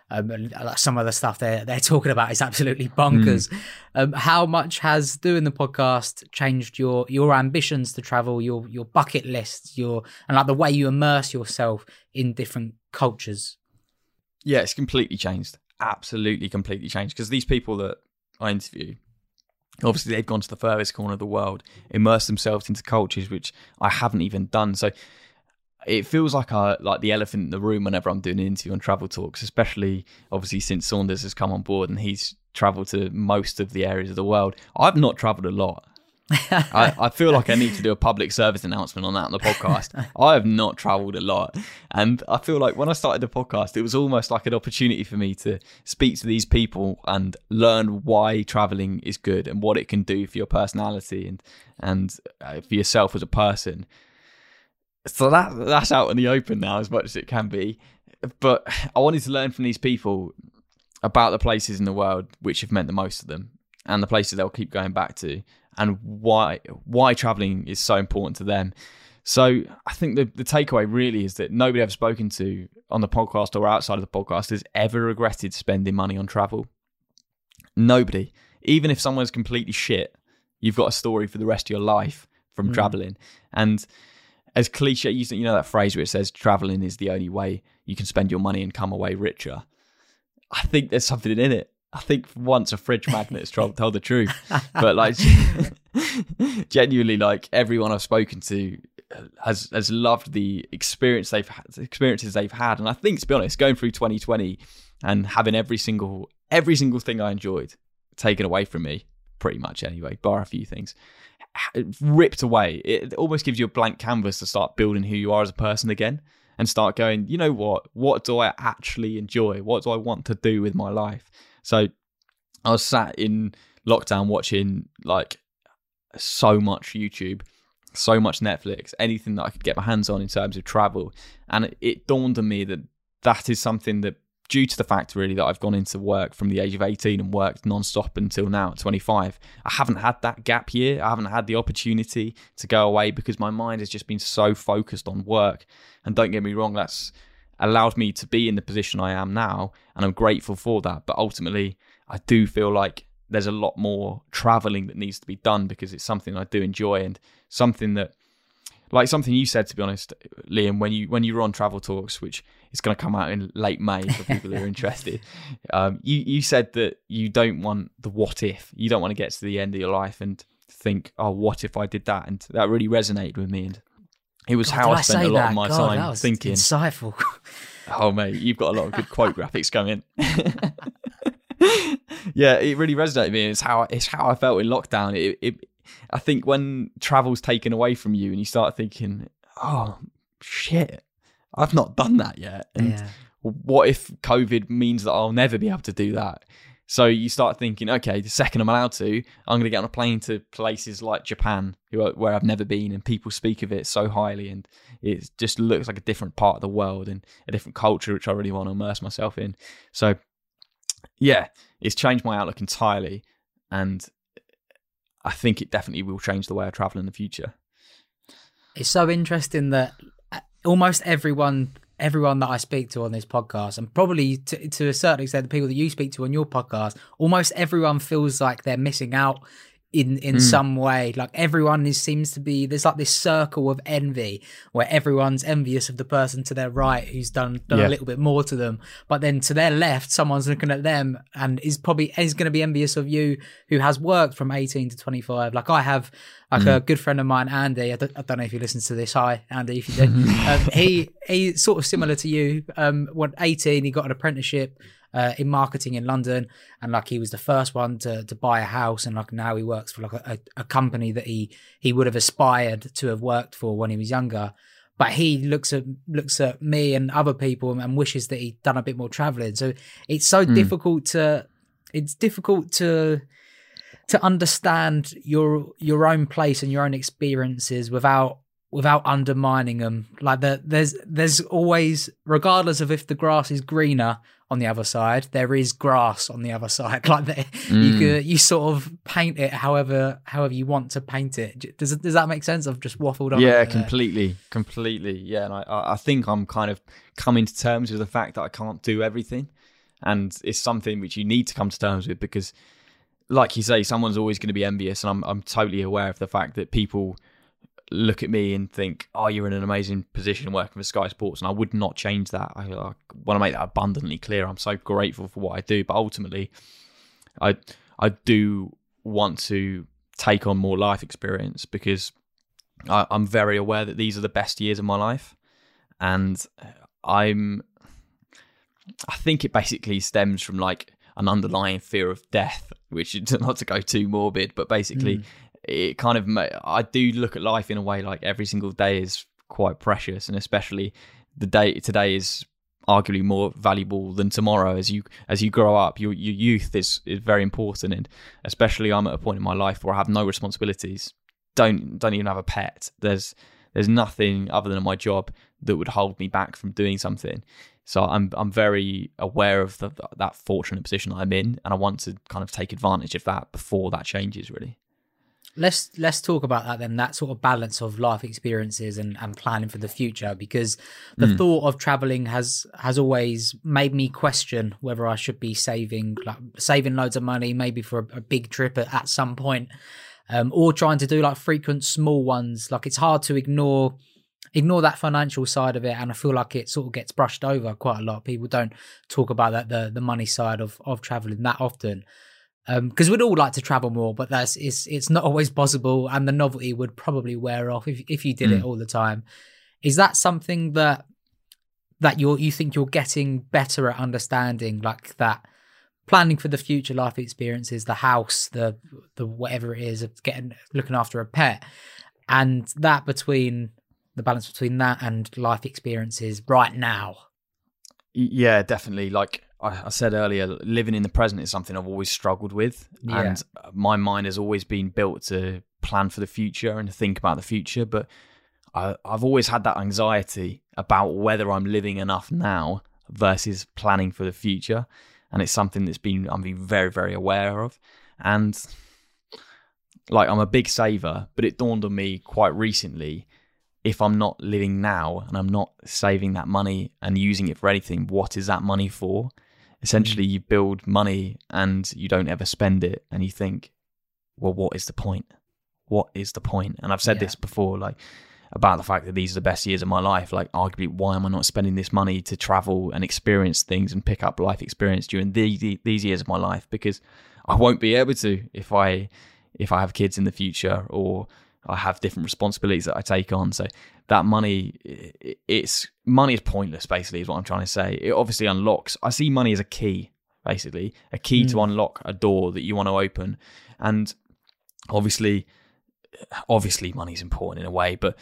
some of the stuff they're talking about is absolutely bonkers. How much has doing the podcast changed your ambitions to travel, your bucket lists, and like the way you immerse yourself in different cultures? Yeah, it's completely changed. Absolutely completely changed, because these people that I interview, obviously they've gone to the furthest corner of the world, immersed themselves into cultures which I haven't even done. So it feels like the elephant in the room whenever I'm doing an interview on Travel Talks, especially obviously since Saunders has come on board and he's travelled to most of the areas of the world. I've not travelled a lot. I feel like I need to do a public service announcement on that on the podcast. I have not travelled a lot, and I feel like when I started the podcast, it was almost like an opportunity for me to speak to these people and learn why travelling is good and what it can do for your personality and for yourself as a person. So that's out in the open now as much as it can be. But I wanted to learn from these people about the places in the world which have meant the most to them and the places they'll keep going back to and why travelling is so important to them. So I think the takeaway really is that nobody I've spoken to on the podcast or outside of the podcast has ever regretted spending money on travel. Nobody. Even if someone's completely shit, you've got a story for the rest of your life from travelling. And as cliche, you know that phrase where it says traveling is the only way you can spend your money and come away richer. I think there's something in it. I think for once a fridge magnet has told the truth. But like genuinely, like everyone I've spoken to has loved the experiences they've had. And I think, to be honest, going through 2020 and having every single thing I enjoyed taken away from me, pretty much anyway, bar a few things, ripped away. It almost gives you a blank canvas to start building who you are as a person again and start going, you know what do I actually enjoy? What do I want to do with my life? So I was sat in lockdown watching like so much YouTube, so much Netflix, anything that I could get my hands on in terms of travel. And it dawned on me that is something that, due to the fact really that I've gone into work from the age of 18 and worked non-stop until now at 25, I haven't had that gap year. I haven't had the opportunity to go away because my mind has just been so focused on work. And don't get me wrong, that's allowed me to be in the position I am now, and I'm grateful for that. But ultimately, I do feel like there's a lot more traveling that needs to be done because it's something I do enjoy and something that, like something you said, to be honest, Liam, when you were on Travel Talks, which is going to come out in late May for people who are interested, you said that you don't want the what if. You don't want to get to the end of your life and think, oh, what if I did that? And that really resonated with me. And it was how I spent a lot of my time that was thinking. Insightful. Oh, mate, you've got a lot of good quote graphics coming. Yeah, it really resonated with me. It's how I felt in lockdown. I think when travel's taken away from you and you start thinking, oh, shit, I've not done that yet. And what if COVID means that I'll never be able to do that? So you start thinking, okay, the second I'm allowed to, I'm going to get on a plane to places like Japan, where I've never been, and people speak of it so highly, and it just looks like a different part of the world and a different culture, which I really want to immerse myself in. So, yeah, it's changed my outlook entirely, and I think it definitely will change the way I travel in the future. It's so interesting that almost everyone that I speak to on this podcast, and probably to a certain extent the people that you speak to on your podcast, almost everyone feels like they're missing out in some way. Like everyone seems to be, there's like this circle of envy where everyone's envious of the person to their right who's done a little bit more to them, but then to their left someone's looking at them and is going to be envious of you who has worked from 18 to 25. Like I have a good friend of mine, Andy. I don't know if he listens to this. Hi, Andy, if you do. He's sort of similar to you. When 18, he got an apprenticeship in marketing in London, and like he was the first one to buy a house, and like now he works for like a company that he would have aspired to have worked for when he was younger. But he looks at me and other people and wishes that he'd done a bit more traveling. So it's so difficult to understand your own place and your own experiences without undermining them. Like there's always, regardless of if the grass is greener on the other side, there is grass on the other side. Like you sort of paint it however you want to paint it. Does that make sense? I've just waffled on. Yeah, completely. Yeah, and I think I'm kind of coming to terms with the fact that I can't do everything, and it's something which you need to come to terms with, because, like you say, someone's always going to be envious, and I'm totally aware of the fact that people look at me and think, oh, you're in an amazing position working for Sky Sports, and I would not change that. I want to make that abundantly clear. I'm so grateful for what I do, but ultimately I do want to take on more life experience, because I'm very aware that these are the best years of my life, and I think it basically stems from like an underlying fear of death, which is not to go too morbid, but basically it kind of, I do look at life in a way like every single day is quite precious, and especially the day today is arguably more valuable than tomorrow. As you grow up, your youth is very important, and especially I'm at a point in my life where I have no responsibilities, don't even have a pet. There's nothing other than my job that would hold me back from doing something. So I'm very aware of that fortunate position I'm in, and I want to kind of take advantage of that before that changes, really. Let's talk about that then, that sort of balance of life experiences and planning for the future, because the thought of traveling has always made me question whether I should be saving loads of money, maybe for a big trip at some point, or trying to do like frequent small ones. Like it's hard to ignore that financial side of it, and I feel like it sort of gets brushed over quite a lot. People don't talk about that, the money side of traveling that often. Because we'd all like to travel more, but it's not always possible, and the novelty would probably wear off if you did it all the time. Is that something that you think you're getting better at understanding, like that planning for the future life experiences, the house, the whatever it is, of looking after a pet, and that between the balance between that and life experiences right now? Yeah, definitely. Like I said earlier, living in the present is something I've always struggled with, and my mind has always been built to plan for the future and to think about the future, but I've always had that anxiety about whether I'm living enough now versus planning for the future, and it's something I'm being very, very aware of. And like, I'm a big saver, but it dawned on me quite recently, if I'm not living now and I'm not saving that money and using it for anything, what is that money for? Essentially, you build money and you don't ever spend it, and you think, well, what is the point? What is the point? And I've said this before, like, about the fact that these are the best years of my life. Like, arguably, why am I not spending this money to travel and experience things and pick up life experience during these years of my life? Because I won't be able to if I have kids in the future, or I have different responsibilities that I take on. So that money is pointless, basically, is what I'm trying to say. It obviously unlocks. I see money as a key, basically, a key to unlock a door that you want to open. And obviously money's important in a way, but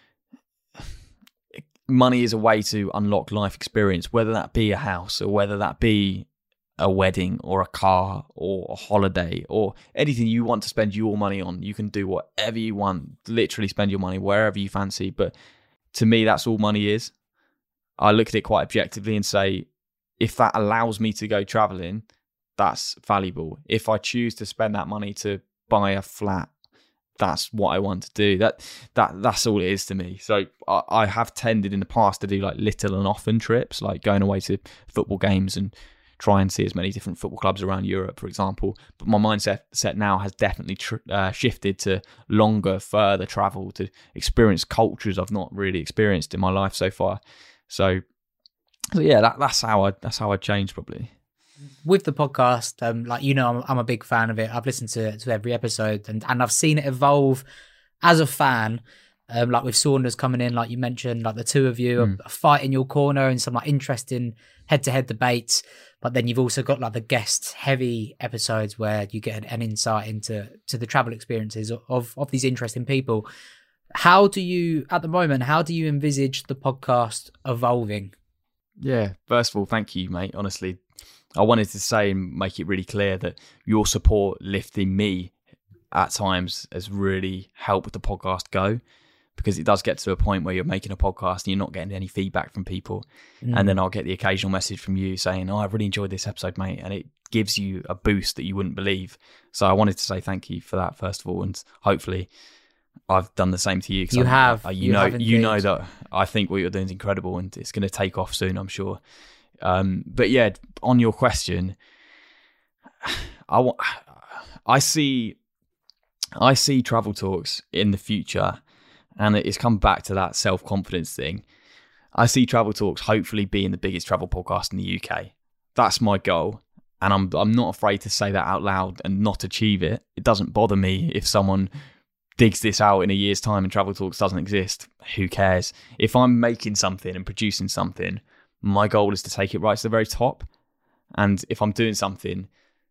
money is a way to unlock life experience, whether that be a house or whether that be a wedding or a car or a holiday or anything you want to spend your money on. You can do whatever you want, literally spend your money wherever you fancy. But to me, that's all money is. I look at it quite objectively and say, if that allows me to go traveling, that's valuable. If I choose to spend that money to buy a flat, that's what I want to do. That's all it is to me. So I have tended in the past to do like little and often trips, like going away to football games and try and see as many different football clubs around Europe, for example. But my mindset now has definitely shifted to longer, further travel to experience cultures I've not really experienced in my life so far. So yeah, that's how I changed probably. With the podcast, I'm a big fan of it. I've listened to every episode and I've seen it evolve as a fan. Like with Saunders coming in, like you mentioned, like the two of you are fighting your corner and some like interesting head-to-head debates. But then you've also got like the guest-heavy episodes where you get an insight into the travel experiences of these interesting people. How do you envisage the podcast evolving? Yeah, first of all, thank you, mate. Honestly, I wanted to say and make it really clear that your support lifting me at times has really helped the podcast go, because it does get to a point where you're making a podcast and you're not getting any feedback from people. And then I'll get the occasional message from you saying, "Oh, I've really enjoyed this episode, mate." And it gives you a boost that you wouldn't believe. So I wanted to say thank you for that, first of all. And hopefully I've done the same to you. You have. You know that I think what you're doing is incredible and it's going to take off soon, I'm sure. But yeah, on your question, I see Travel Talks in the future, and it's come back to that self-confidence thing. I see Travel Talks hopefully being the biggest travel podcast in the UK. That's my goal, and I'm not afraid to say that out loud and not achieve it. It doesn't bother me if someone digs this out in a year's time and Travel Talks doesn't exist. Who cares? If I'm making something and producing something, my goal is to take it right to the very top. And if I'm doing something,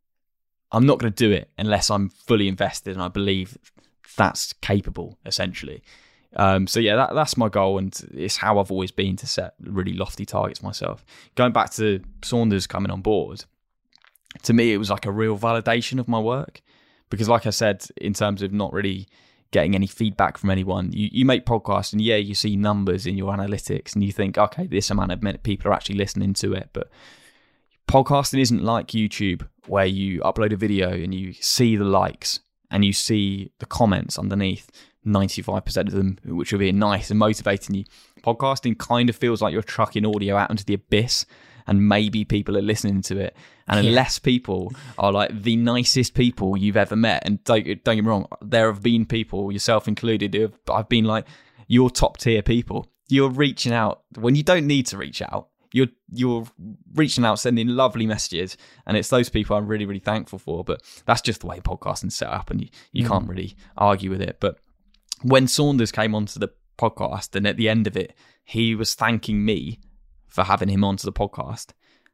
I'm not going to do it unless I'm fully invested and I believe that's capable, essentially. So yeah, that's my goal, and it's how I've always been, to set really lofty targets myself. Going back to Saunders coming on board, to me it was like a real validation of my work, because like I said, in terms of not really getting any feedback from anyone, you make podcasts and yeah, you see numbers in your analytics and you think, okay, this amount of people are actually listening to it. But podcasting isn't like YouTube, where you upload a video and you see the likes and you see the comments underneath, 95% of them, which are being nice and motivating you. Podcasting kind of feels like you're trucking audio out into the abyss and maybe people are listening to it. And unless people are like the nicest people you've ever met, and don't get me wrong, there have been people, yourself included, I've been like, you're top tier people. You're reaching out when you don't need to reach out. You're reaching out, sending lovely messages, and it's those people I'm really, really thankful for. But that's just the way podcasting's set up, and you can't really argue with it. But when Saunders came onto the podcast, and at the end of it, he was thanking me for having him onto the podcast,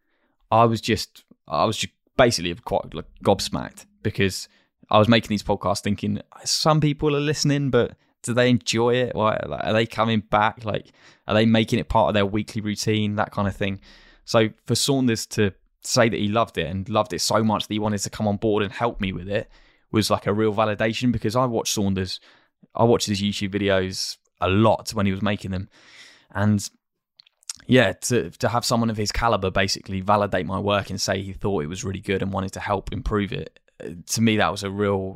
I was just basically quite like gobsmacked, because I was making these podcasts thinking some people are listening, but do they enjoy it? Are they coming back? Like, are they making it part of their weekly routine? That kind of thing. So for Saunders to say that he loved it and loved it so much that he wanted to come on board and help me with it was like a real validation, because I watched his YouTube videos a lot when he was making them. And yeah, to have someone of his caliber basically validate my work and say he thought it was really good and wanted to help improve it, to me that was a real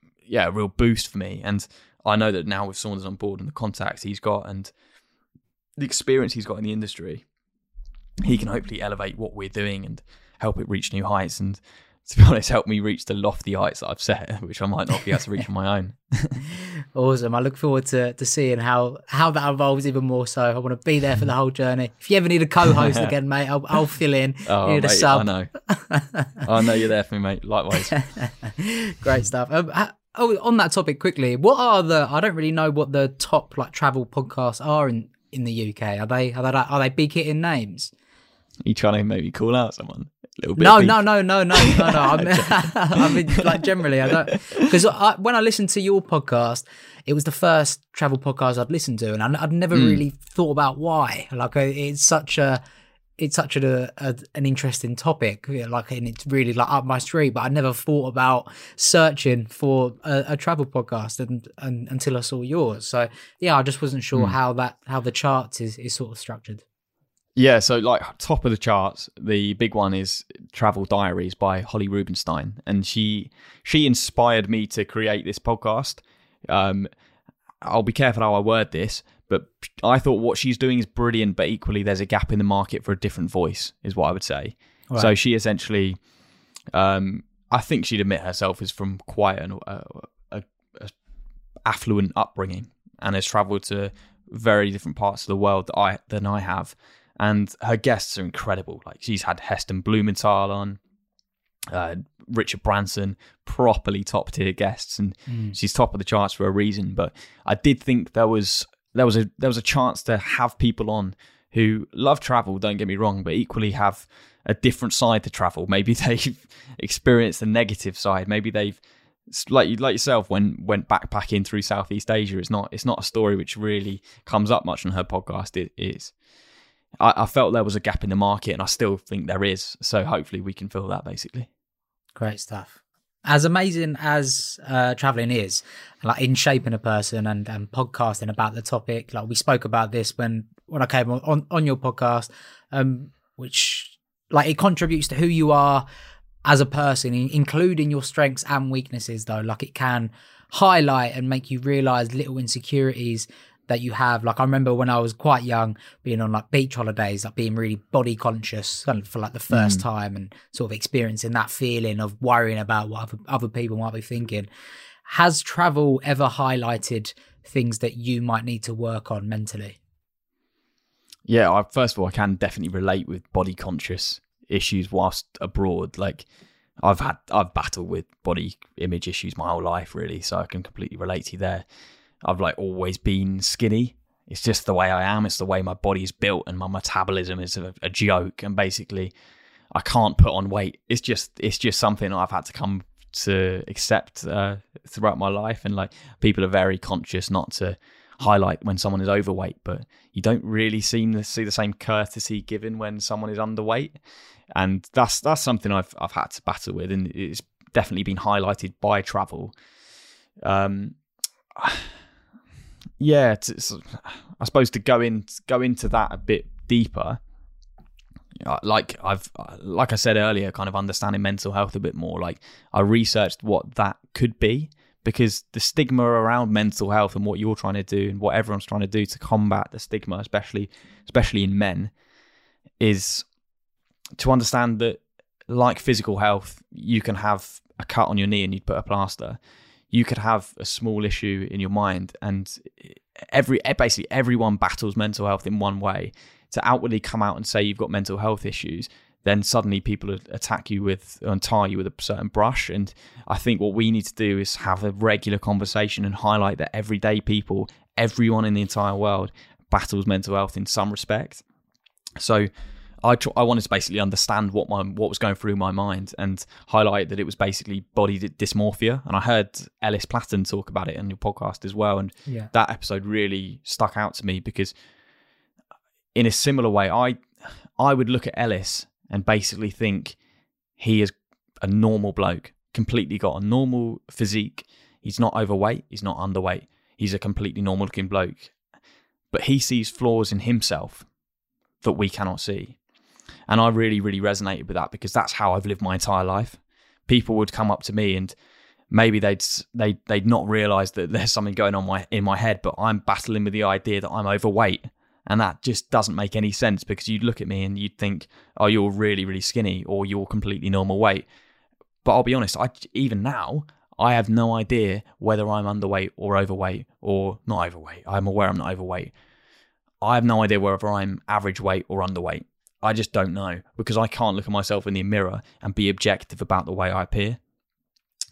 boost for me. And I know that now with Saunders on board and the contacts he's got and the experience he's got in the industry, he can hopefully elevate what we're doing and help it reach new heights, and to be honest, help me reach the lofty heights that I've set, which I might not be able to reach on my own. Awesome. I look forward to seeing how that evolves even more so. I want to be there for the whole journey. If you ever need a co-host again, mate, I'll fill in. Oh, you need mate, a sub. I know you're there for me, mate. Likewise. Great stuff. Oh, on that topic quickly, what are I don't really know what the top like travel podcasts are in the UK. Are they big hitting names? Are you trying to maybe call out someone? A little bit No. I mean, like generally, I don't, because when I listened to your podcast, it was the first travel podcast I'd listened to, and I'd never really thought about why. Like, it's such an interesting topic, like, and it's really like up my street. But I never thought about searching for a travel podcast and until I saw yours. So yeah, I just wasn't sure how the charts is sort of structured. Yeah, so like top of the charts, the big one is Travel Diaries by Holly Rubenstein, and she inspired me to create this podcast. I'll be careful how I word this, but I thought what she's doing is brilliant, but equally there's a gap in the market for a different voice, is what I would say. Right. So she essentially, I think she'd admit herself is from quite an affluent upbringing and has travelled to very different parts of the world than I have. And her guests are incredible. Like, she's had Heston Blumenthal on, Richard Branson, properly top tier guests, and she's top of the charts for a reason. But I did think there was a chance to have people on who love travel, don't get me wrong, but equally have a different side to travel. Maybe they've experienced the negative side. Maybe they've, like yourself, went backpacking through Southeast Asia. It's not a story which really comes up much on her podcast. It is. I felt there was a gap in the market, and I still think there is. So hopefully we can fill that, basically. Great stuff. As amazing as traveling is, like in shaping a person and podcasting about the topic, like we spoke about this when I came on your podcast, which like it contributes to who you are as a person, including your strengths and weaknesses, though. Like, it can highlight and make you realize little insecurities that you have. Like, I remember when I was quite young, being on like beach holidays, like being really body conscious for like the first time, and sort of experiencing that feeling of worrying about what other people might be thinking. Has travel ever highlighted things that you might need to work on mentally? Yeah, first of all, I can definitely relate with body conscious issues whilst abroad. Like, I've battled with body image issues my whole life, really, so I can completely relate to you there. I've like always been skinny. It's just the way I am. It's the way my body is built, and my metabolism is a joke. And basically, I can't put on weight. It's just something I've had to come to accept throughout my life. And like, people are very conscious not to highlight when someone is overweight, but you don't really seem to see the same courtesy given when someone is underweight. And that's something I've had to battle with, and it's definitely been highlighted by travel. Yeah, I suppose to go into that a bit deeper, like I said earlier, kind of understanding mental health a bit more. Like, I researched what that could be, because the stigma around mental health and what you're trying to do and what everyone's trying to do to combat the stigma, especially in men, is to understand that, like physical health, you can have a cut on your knee and you'd put a plaster. You could have a small issue in your mind, and basically everyone battles mental health in one way. To outwardly come out and say you've got mental health issues, then suddenly people attack you and tar you with a certain brush. And I think what we need to do is have a regular conversation and highlight that everyday people, everyone in the entire world, battles mental health in some respect. So I wanted to basically understand what was going through my mind, and highlight that it was basically body dysmorphia. And I heard Ellis Platten talk about it on your podcast as well, and that episode really stuck out to me, because in a similar way, I would look at Ellis and basically think he is a normal bloke, completely got a normal physique. He's not overweight, he's not underweight, he's a completely normal looking bloke, but he sees flaws in himself that we cannot see. And I really, really resonated with that, because that's how I've lived my entire life. People would come up to me and maybe they'd not realise that there's something going on in my head, but I'm battling with the idea that I'm overweight. And that just doesn't make any sense, because you'd look at me and you'd think, oh, you're really, really skinny, or you're completely normal weight. But I'll be honest, even now, I have no idea whether I'm underweight or overweight, or not overweight. I'm aware I'm not overweight. I have no idea whether I'm average weight or underweight. I just don't know, because I can't look at myself in the mirror and be objective about the way I appear.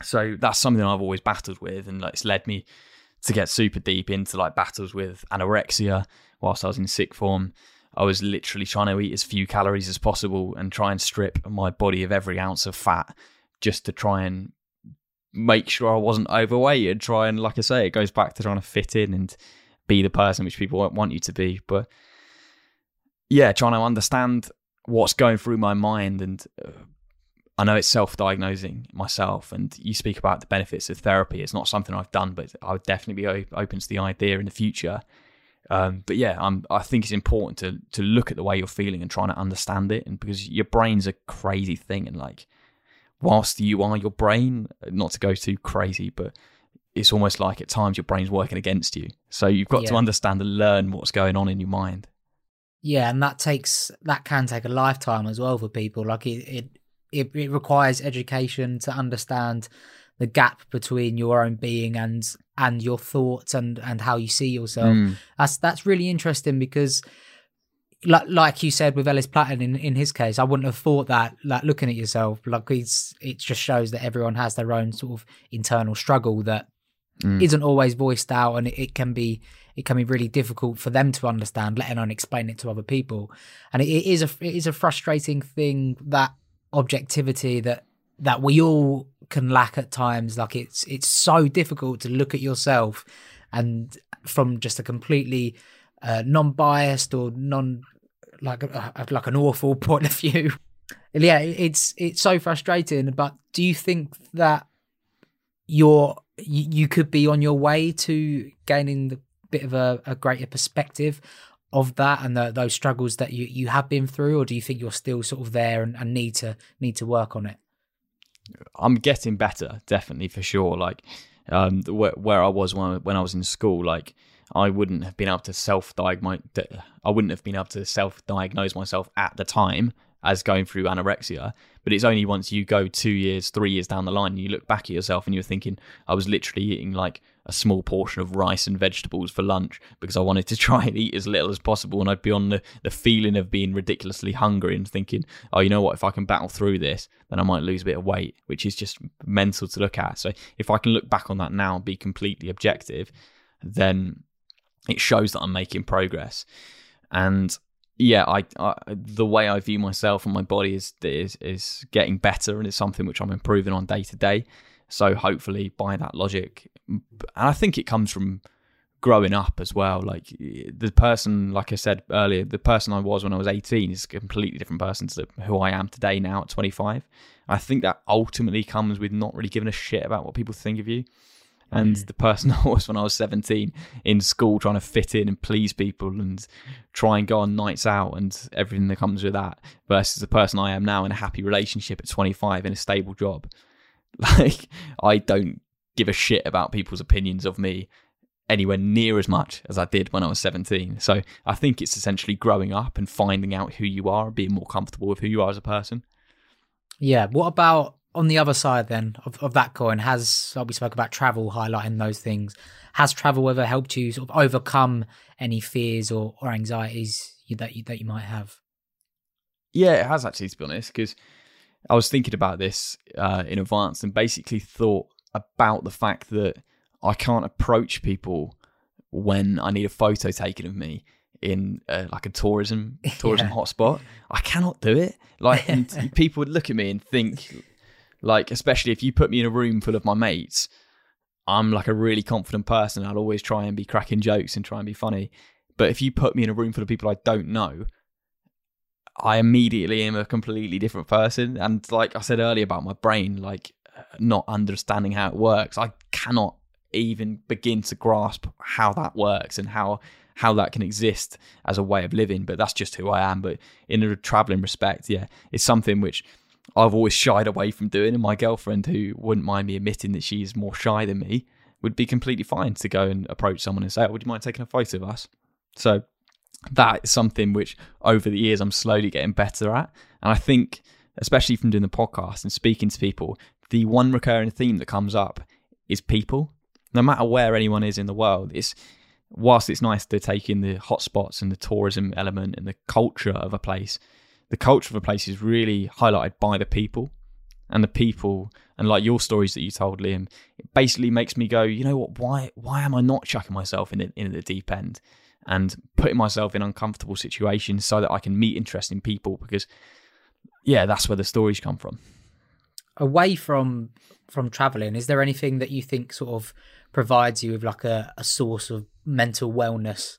So that's something I've always battled with, and like, it's led me to get super deep into like battles with anorexia. Whilst I was in sixth form, I was literally trying to eat as few calories as possible and try and strip my body of every ounce of fat just to try and make sure I wasn't overweight and try and, like I say, it goes back to trying to fit in and be the person which people want you to be. But yeah, trying to understand what's going through my mind. And I know it's self-diagnosing myself, and you speak about the benefits of therapy. It's not something I've done, but I would definitely be open to the idea in the future. But yeah, I think it's important to look at the way you're feeling and trying to understand it. And because your brain's a crazy thing, and like, whilst you are your brain, not to go too crazy, but it's almost like at times your brain's working against you. So you've got to understand and learn what's going on in your mind. Yeah, and that can take a lifetime as well for people. Like it requires education to understand the gap between your own being and your thoughts and how you see yourself. That's really interesting, because like you said with Ellis Platten in his case, I wouldn't have thought that, like, looking at yourself, like, it just shows that everyone has their own sort of internal struggle that isn't always voiced out, and it can be really difficult for them to understand, let alone explain it to other people. And it is a frustrating thing, that objectivity that we all can lack at times. Like, it's so difficult to look at yourself and from just a completely non-biased or like an awful point of view. Yeah, it's so frustrating. But do you think that you could be on your way to gaining the bit of a greater perspective of that and those struggles that you have been through, or do you think you're still sort of there and need to work on it? I'm getting better, definitely, for sure. Like, where I was when I was in school, like, I wouldn't have been able to self-diagnose myself at the time as going through anorexia. But it's only once you go 2 years, 3 years down the line, and you look back at yourself and you're thinking, I was literally eating like a small portion of rice and vegetables for lunch because I wanted to try and eat as little as possible. And I'd be on the feeling of being ridiculously hungry and thinking, oh, you know what, if I can battle through this, then I might lose a bit of weight, which is just mental to look at. So if I can look back on that now and be completely objective, then it shows that I'm making progress. And yeah, I the way I view myself and my body is getting better, and it's something which I'm improving on day to day. So hopefully, by that logic, and I think it comes from growing up as well. Like, the person, like I said earlier, the person I was when I was 18 is a completely different person to who I am today now at 25. I think that ultimately comes with not really giving a shit about what people think of you. And the person I was when I was 17 in school, trying to fit in and please people and try and go on nights out and everything that comes with that, versus the person I am now in a happy relationship at 25 in a stable job. Like, I don't give a shit about people's opinions of me anywhere near as much as I did when I was 17. So I think it's essentially growing up and finding out who you are and being more comfortable with who you are as a person. Yeah. What about on the other side then of that coin? Has, like we spoke about travel, highlighting those things, has travel ever helped you sort of overcome any fears or anxieties that you might have? Yeah, it has actually, to be honest, because I was thinking about this in advance and basically thought about the fact that I can't approach people when I need a photo taken of me in like a tourism hotspot. I cannot do it. Like, and people would look at me and think, like, especially if you put me in a room full of my mates, I'm like a really confident person. I'll always try and be cracking jokes and try and be funny. But if you put me in a room full of people I don't know, I immediately am a completely different person. And like I said earlier about my brain, like not understanding how it works, I cannot even begin to grasp how that works and how that can exist as a way of living. But that's just who I am. But in a traveling respect, yeah, it's something which I've always shied away from doing. And my girlfriend, who wouldn't mind me admitting that she's more shy than me, would be completely fine to go and approach someone and say, oh, would you mind taking a photo of us? So that is something which over the years I'm slowly getting better at. And I think, especially from doing the podcast and speaking to people, the one recurring theme that comes up is people. No matter where anyone is in the world, whilst it's nice to take in the hotspots and the tourism element and the culture of a place, the culture of a place is really highlighted by the people. and the people, and like your stories that you told, Liam, it basically makes me go, you know what, why am I not chucking myself in the deep end and putting myself in uncomfortable situations so that I can meet interesting people? Because yeah, that's where the stories come from. Away from traveling, is there anything that you think sort of provides you with like a source of mental wellness?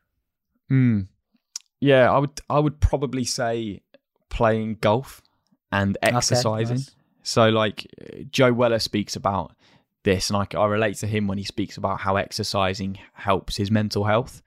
Yeah, I would probably say playing golf and exercising. Okay, nice. So like Joe Weller speaks about this, and I relate to him when he speaks about how exercising helps his mental health.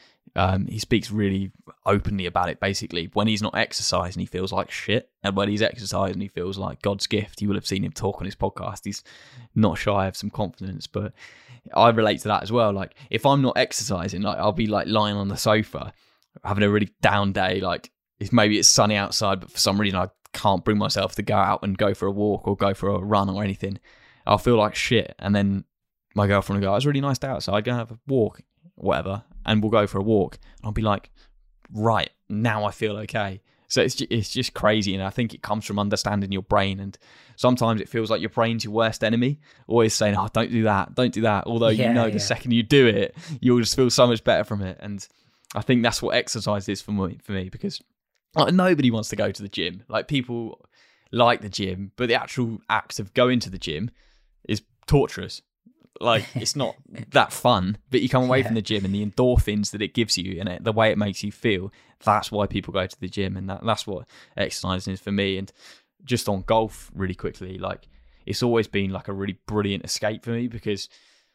He speaks really openly about it. Basically, when he's not exercising, he feels like shit, and when he's exercising, he feels like God's gift. You will have seen him talk on his podcast. He's not shy of some confidence, but I relate to that as well. Like if I'm not exercising, like I'll be like lying on the sofa having a really down day. Like maybe it's sunny outside, but for some reason I can't bring myself to go out and go for a walk or go for a run or anything. I'll feel like shit, and then my girlfriend will go, "It's a really nice day outside. Go have a walk, whatever," and we'll go for a walk. And I'll be like, right, now I feel okay. So it's just crazy, and I think it comes from understanding your brain. And sometimes it feels like your brain's your worst enemy, always saying, "Oh, don't do that." Although the second you do it, you'll just feel so much better from it. And I think that's what exercise is for me, because like, nobody wants to go to the gym. Like people like the gym, but the actual act of going to the gym is torturous. Like it's not that fun, but you come away from the gym and the endorphins that it gives you and the way it makes you feel, that's why people go to the gym. And that's what exercising is for me. And just on golf really quickly, like it's always been like a really brilliant escape for me, because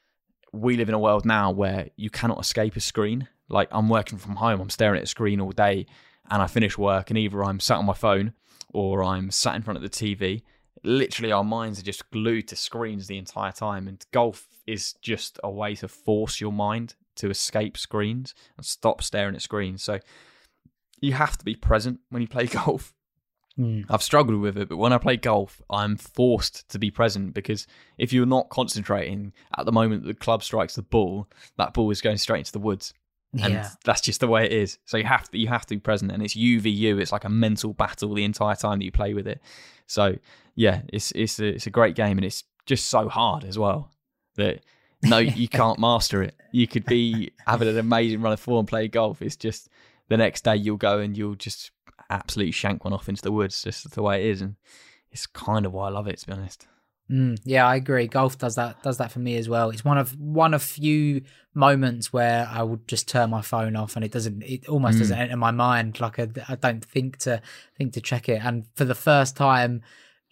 we live in a world now where you cannot escape a screen. Like I'm working from home, I'm staring at a screen all day, and I finish work and either I'm sat on my phone or I'm sat in front of the TV. Literally our minds are just glued to screens the entire time, and golf is just a way to force your mind to escape screens and stop staring at screens. So you have to be present when you play golf. I've struggled with it, but when I play golf, I'm forced to be present, because if you're not concentrating at the moment that the club strikes the ball, that ball is going straight into the woods. And that's just the way it is. So you have to be present, and it's you v you. It's like a mental battle the entire time that you play with it. So yeah, it's a great game, and it's just so hard as well that no, you can't master it. You could be having an amazing run of form playing golf. It's just the next day you'll go and you'll just absolutely shank one off into the woods, just the way it is. And it's kind of why I love it, to be honest. Yeah, I agree. Golf does that for me as well. It's one of few moments where I would just turn my phone off, and it almost doesn't enter my mind. Like I don't think to check it. And for the first time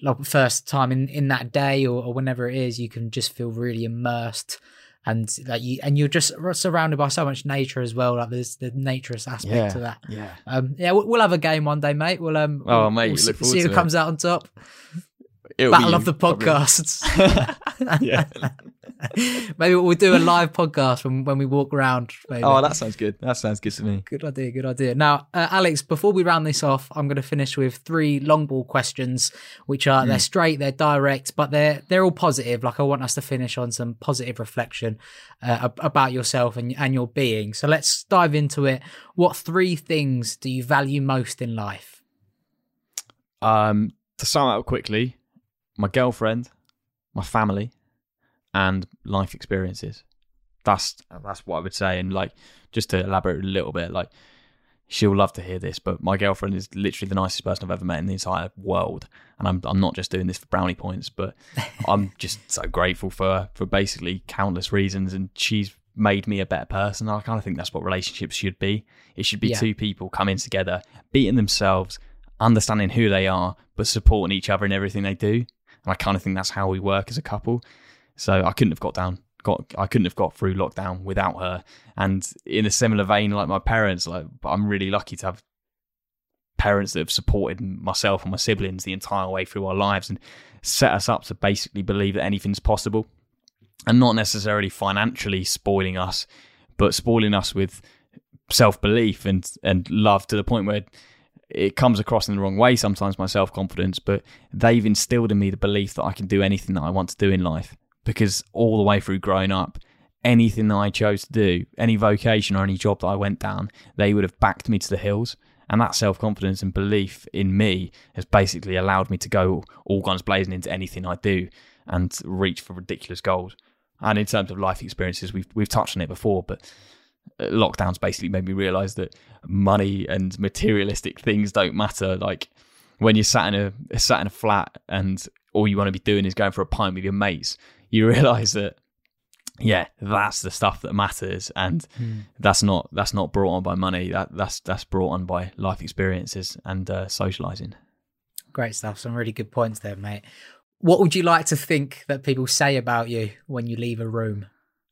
in that day or whenever it is, you can just feel really immersed, and like you're just surrounded by so much nature as well. Like there's the naturist aspect to that. We'll have a game one day, mate. We'll we'll see who comes out on top. It'll Battle of the podcasts. Yeah. Maybe we'll do a live podcast when we walk around. Maybe. Oh, that sounds good. That sounds good to me. Good idea. Now, Alex, before we round this off, I'm going to finish with 3 long ball questions, which are they're straight, they're direct, but they're all positive. Like I want us to finish on some positive reflection about yourself and your being. So let's dive into it. What 3 things do you value most in life? To sum it up quickly, my girlfriend, my family, and life experiences. That's what I would say. And like, just to elaborate a little bit, like she'll love to hear this, but my girlfriend is literally the nicest person I've ever met in the entire world. And I'm not just doing this for brownie points, but I'm just so grateful for basically countless reasons. And she's made me a better person. I kind of think that's what relationships should be. It should be 2 people coming together, beating themselves, understanding who they are, but supporting each other in everything they do. And I kind of think that's how we work as a couple. So I couldn't have got through lockdown without her. And in a similar vein, like my parents, like I'm really lucky to have parents that have supported myself and my siblings the entire way through our lives and set us up to basically believe that anything's possible, and not necessarily financially spoiling us, but spoiling us with self-belief and love, to the point where it comes across in the wrong way sometimes, my self-confidence, but they've instilled in me the belief that I can do anything that I want to do in life. Because all the way through growing up, anything that I chose to do, any vocation or any job that I went down, they would have backed me to the hills. And that self-confidence and belief in me has basically allowed me to go all guns blazing into anything I do and reach for ridiculous goals. And in terms of life experiences, we've touched on it before, but lockdowns basically made me realise that money and materialistic things don't matter. Like when you're sat in a flat and all you want to be doing is going for a pint with your mates, you realise that, yeah, that's the stuff that matters, and that's not brought on by money. That's brought on by life experiences and socialising. Great stuff. Some really good points there, mate. What would you like to think that people say about you when you leave a room?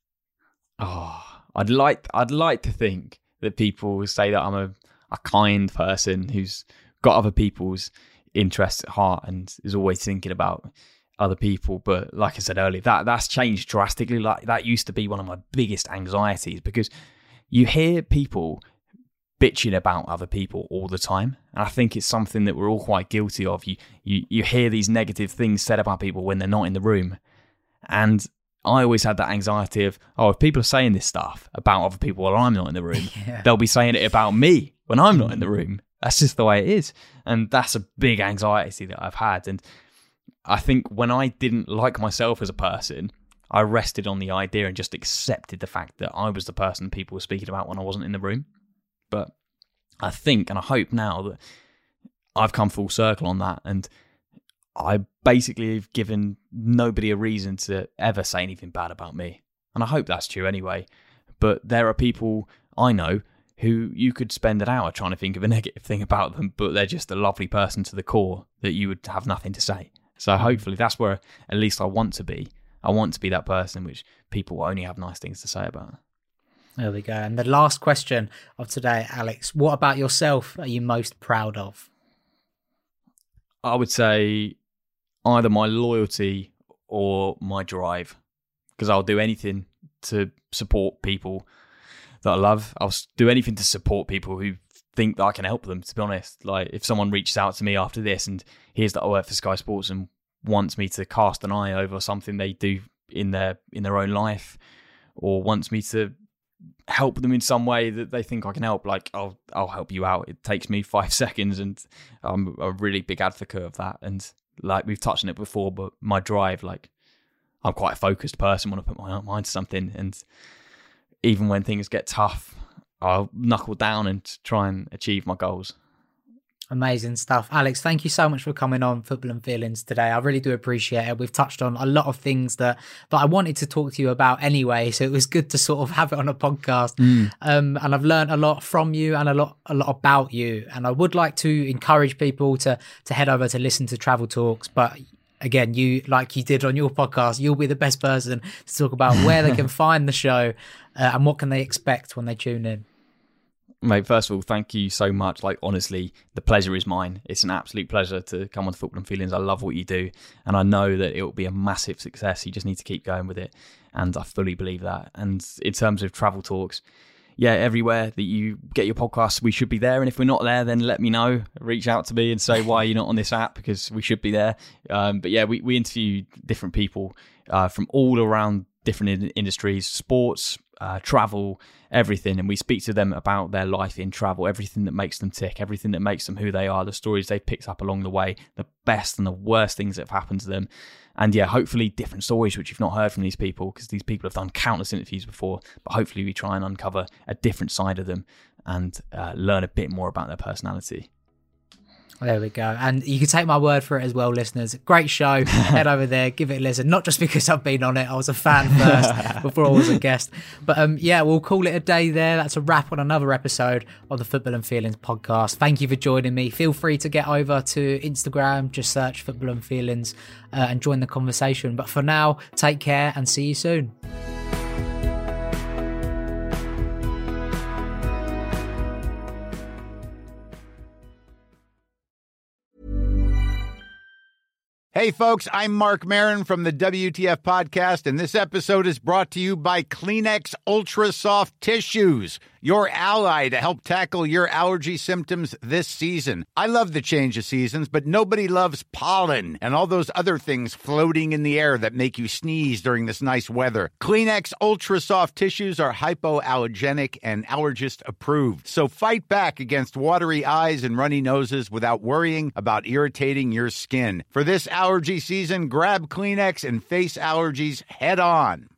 Oh, I'd like to think that people will say that I'm a kind person who's got other people's interests at heart and is always thinking about other people. But like I said earlier, that's changed drastically. Like that used to be one of my biggest anxieties, because you hear people bitching about other people all the time, and I think it's something that we're all quite guilty of. You hear these negative things said about people when they're not in the room, and I always had that anxiety of, if people are saying this stuff about other people while I'm not in the room, they'll be saying it about me when I'm not in the room. That's just the way it is, and that's a big anxiety that I've had. And I think when I didn't like myself as a person, I rested on the idea and just accepted the fact that I was the person people were speaking about when I wasn't in the room. But I think and I hope now that I've come full circle on that, and I basically have given nobody a reason to ever say anything bad about me. And I hope that's true anyway. But there are people I know who you could spend an hour trying to think of a negative thing about them, but they're just a lovely person to the core that you would have nothing to say. So hopefully that's where at least I want to be. I want to be that person which people only have nice things to say about. There we go. And the last question of today, Alex, what about yourself are you most proud of? I would say either my loyalty or my drive, because I'll do anything to support people that I love. I'll do anything to support people who think that I can help them, to be honest. Like if someone reaches out to me after this and hears that I work for Sky Sports and wants me to cast an eye over something they do in their own life, or wants me to help them in some way that they think I can help, like I'll help you out. It takes me 5 seconds, and I'm a really big advocate of that. And like we've touched on it before, but my drive, like I'm quite a focused person when I put my mind to something, and even when things get tough, I'll knuckle down and try and achieve my goals. Amazing stuff. Alex, thank you so much for coming on Football and Feelings today. I really do appreciate it. We've touched on a lot of things that I wanted to talk to you about anyway, so it was good to sort of have it on a podcast. And I've learned a lot from you and a lot about you. And I would like to encourage people to head over to listen to Travel Talks. But again, you, like you did on your podcast, you'll be the best person to talk about where they can find the show and what can they expect when they tune in. Mate, first of all, thank you so much. Like, honestly, the pleasure is mine. It's an absolute pleasure to come on to Football and Feelings. I love what you do, and I know that it will be a massive success. You just need to keep going with it, and I fully believe that. And in terms of Travel Talks, yeah, everywhere that you get your podcasts, we should be there. And if we're not there, then let me know. Reach out to me and say why you're not on this app, because we should be there. But yeah, we interview different people from all around different industries, sports, travel, everything, and we speak to them about their life in travel, everything that makes them tick, everything that makes them who they are, the stories they've picked up along the way, the best and the worst things that have happened to them. And yeah, hopefully different stories which you've not heard from these people, because these people have done countless interviews before, but hopefully we try and uncover a different side of them and learn a bit more about their personality. There we go. And you can take my word for it as well, listeners. Great show. Head over there, give it a listen. Not just because I've been on it. I was a fan first before I was a guest. But yeah, we'll call it a day there. That's a wrap on another episode of the Football and Feelings podcast. Thank you for joining me. Feel free to get over to Instagram. Just search Football and Feelings and join the conversation. But for now, take care and see you soon. Hey, folks, I'm Mark Maron from the WTF Podcast, and this episode is brought to you by Kleenex Ultra Soft Tissues, your ally to help tackle your allergy symptoms this season. I love the change of seasons, but nobody loves pollen and all those other things floating in the air that make you sneeze during this nice weather. Kleenex Ultra Soft Tissues are hypoallergenic and allergist approved. So fight back against watery eyes and runny noses without worrying about irritating your skin. For this allergy season, grab Kleenex and face allergies head on.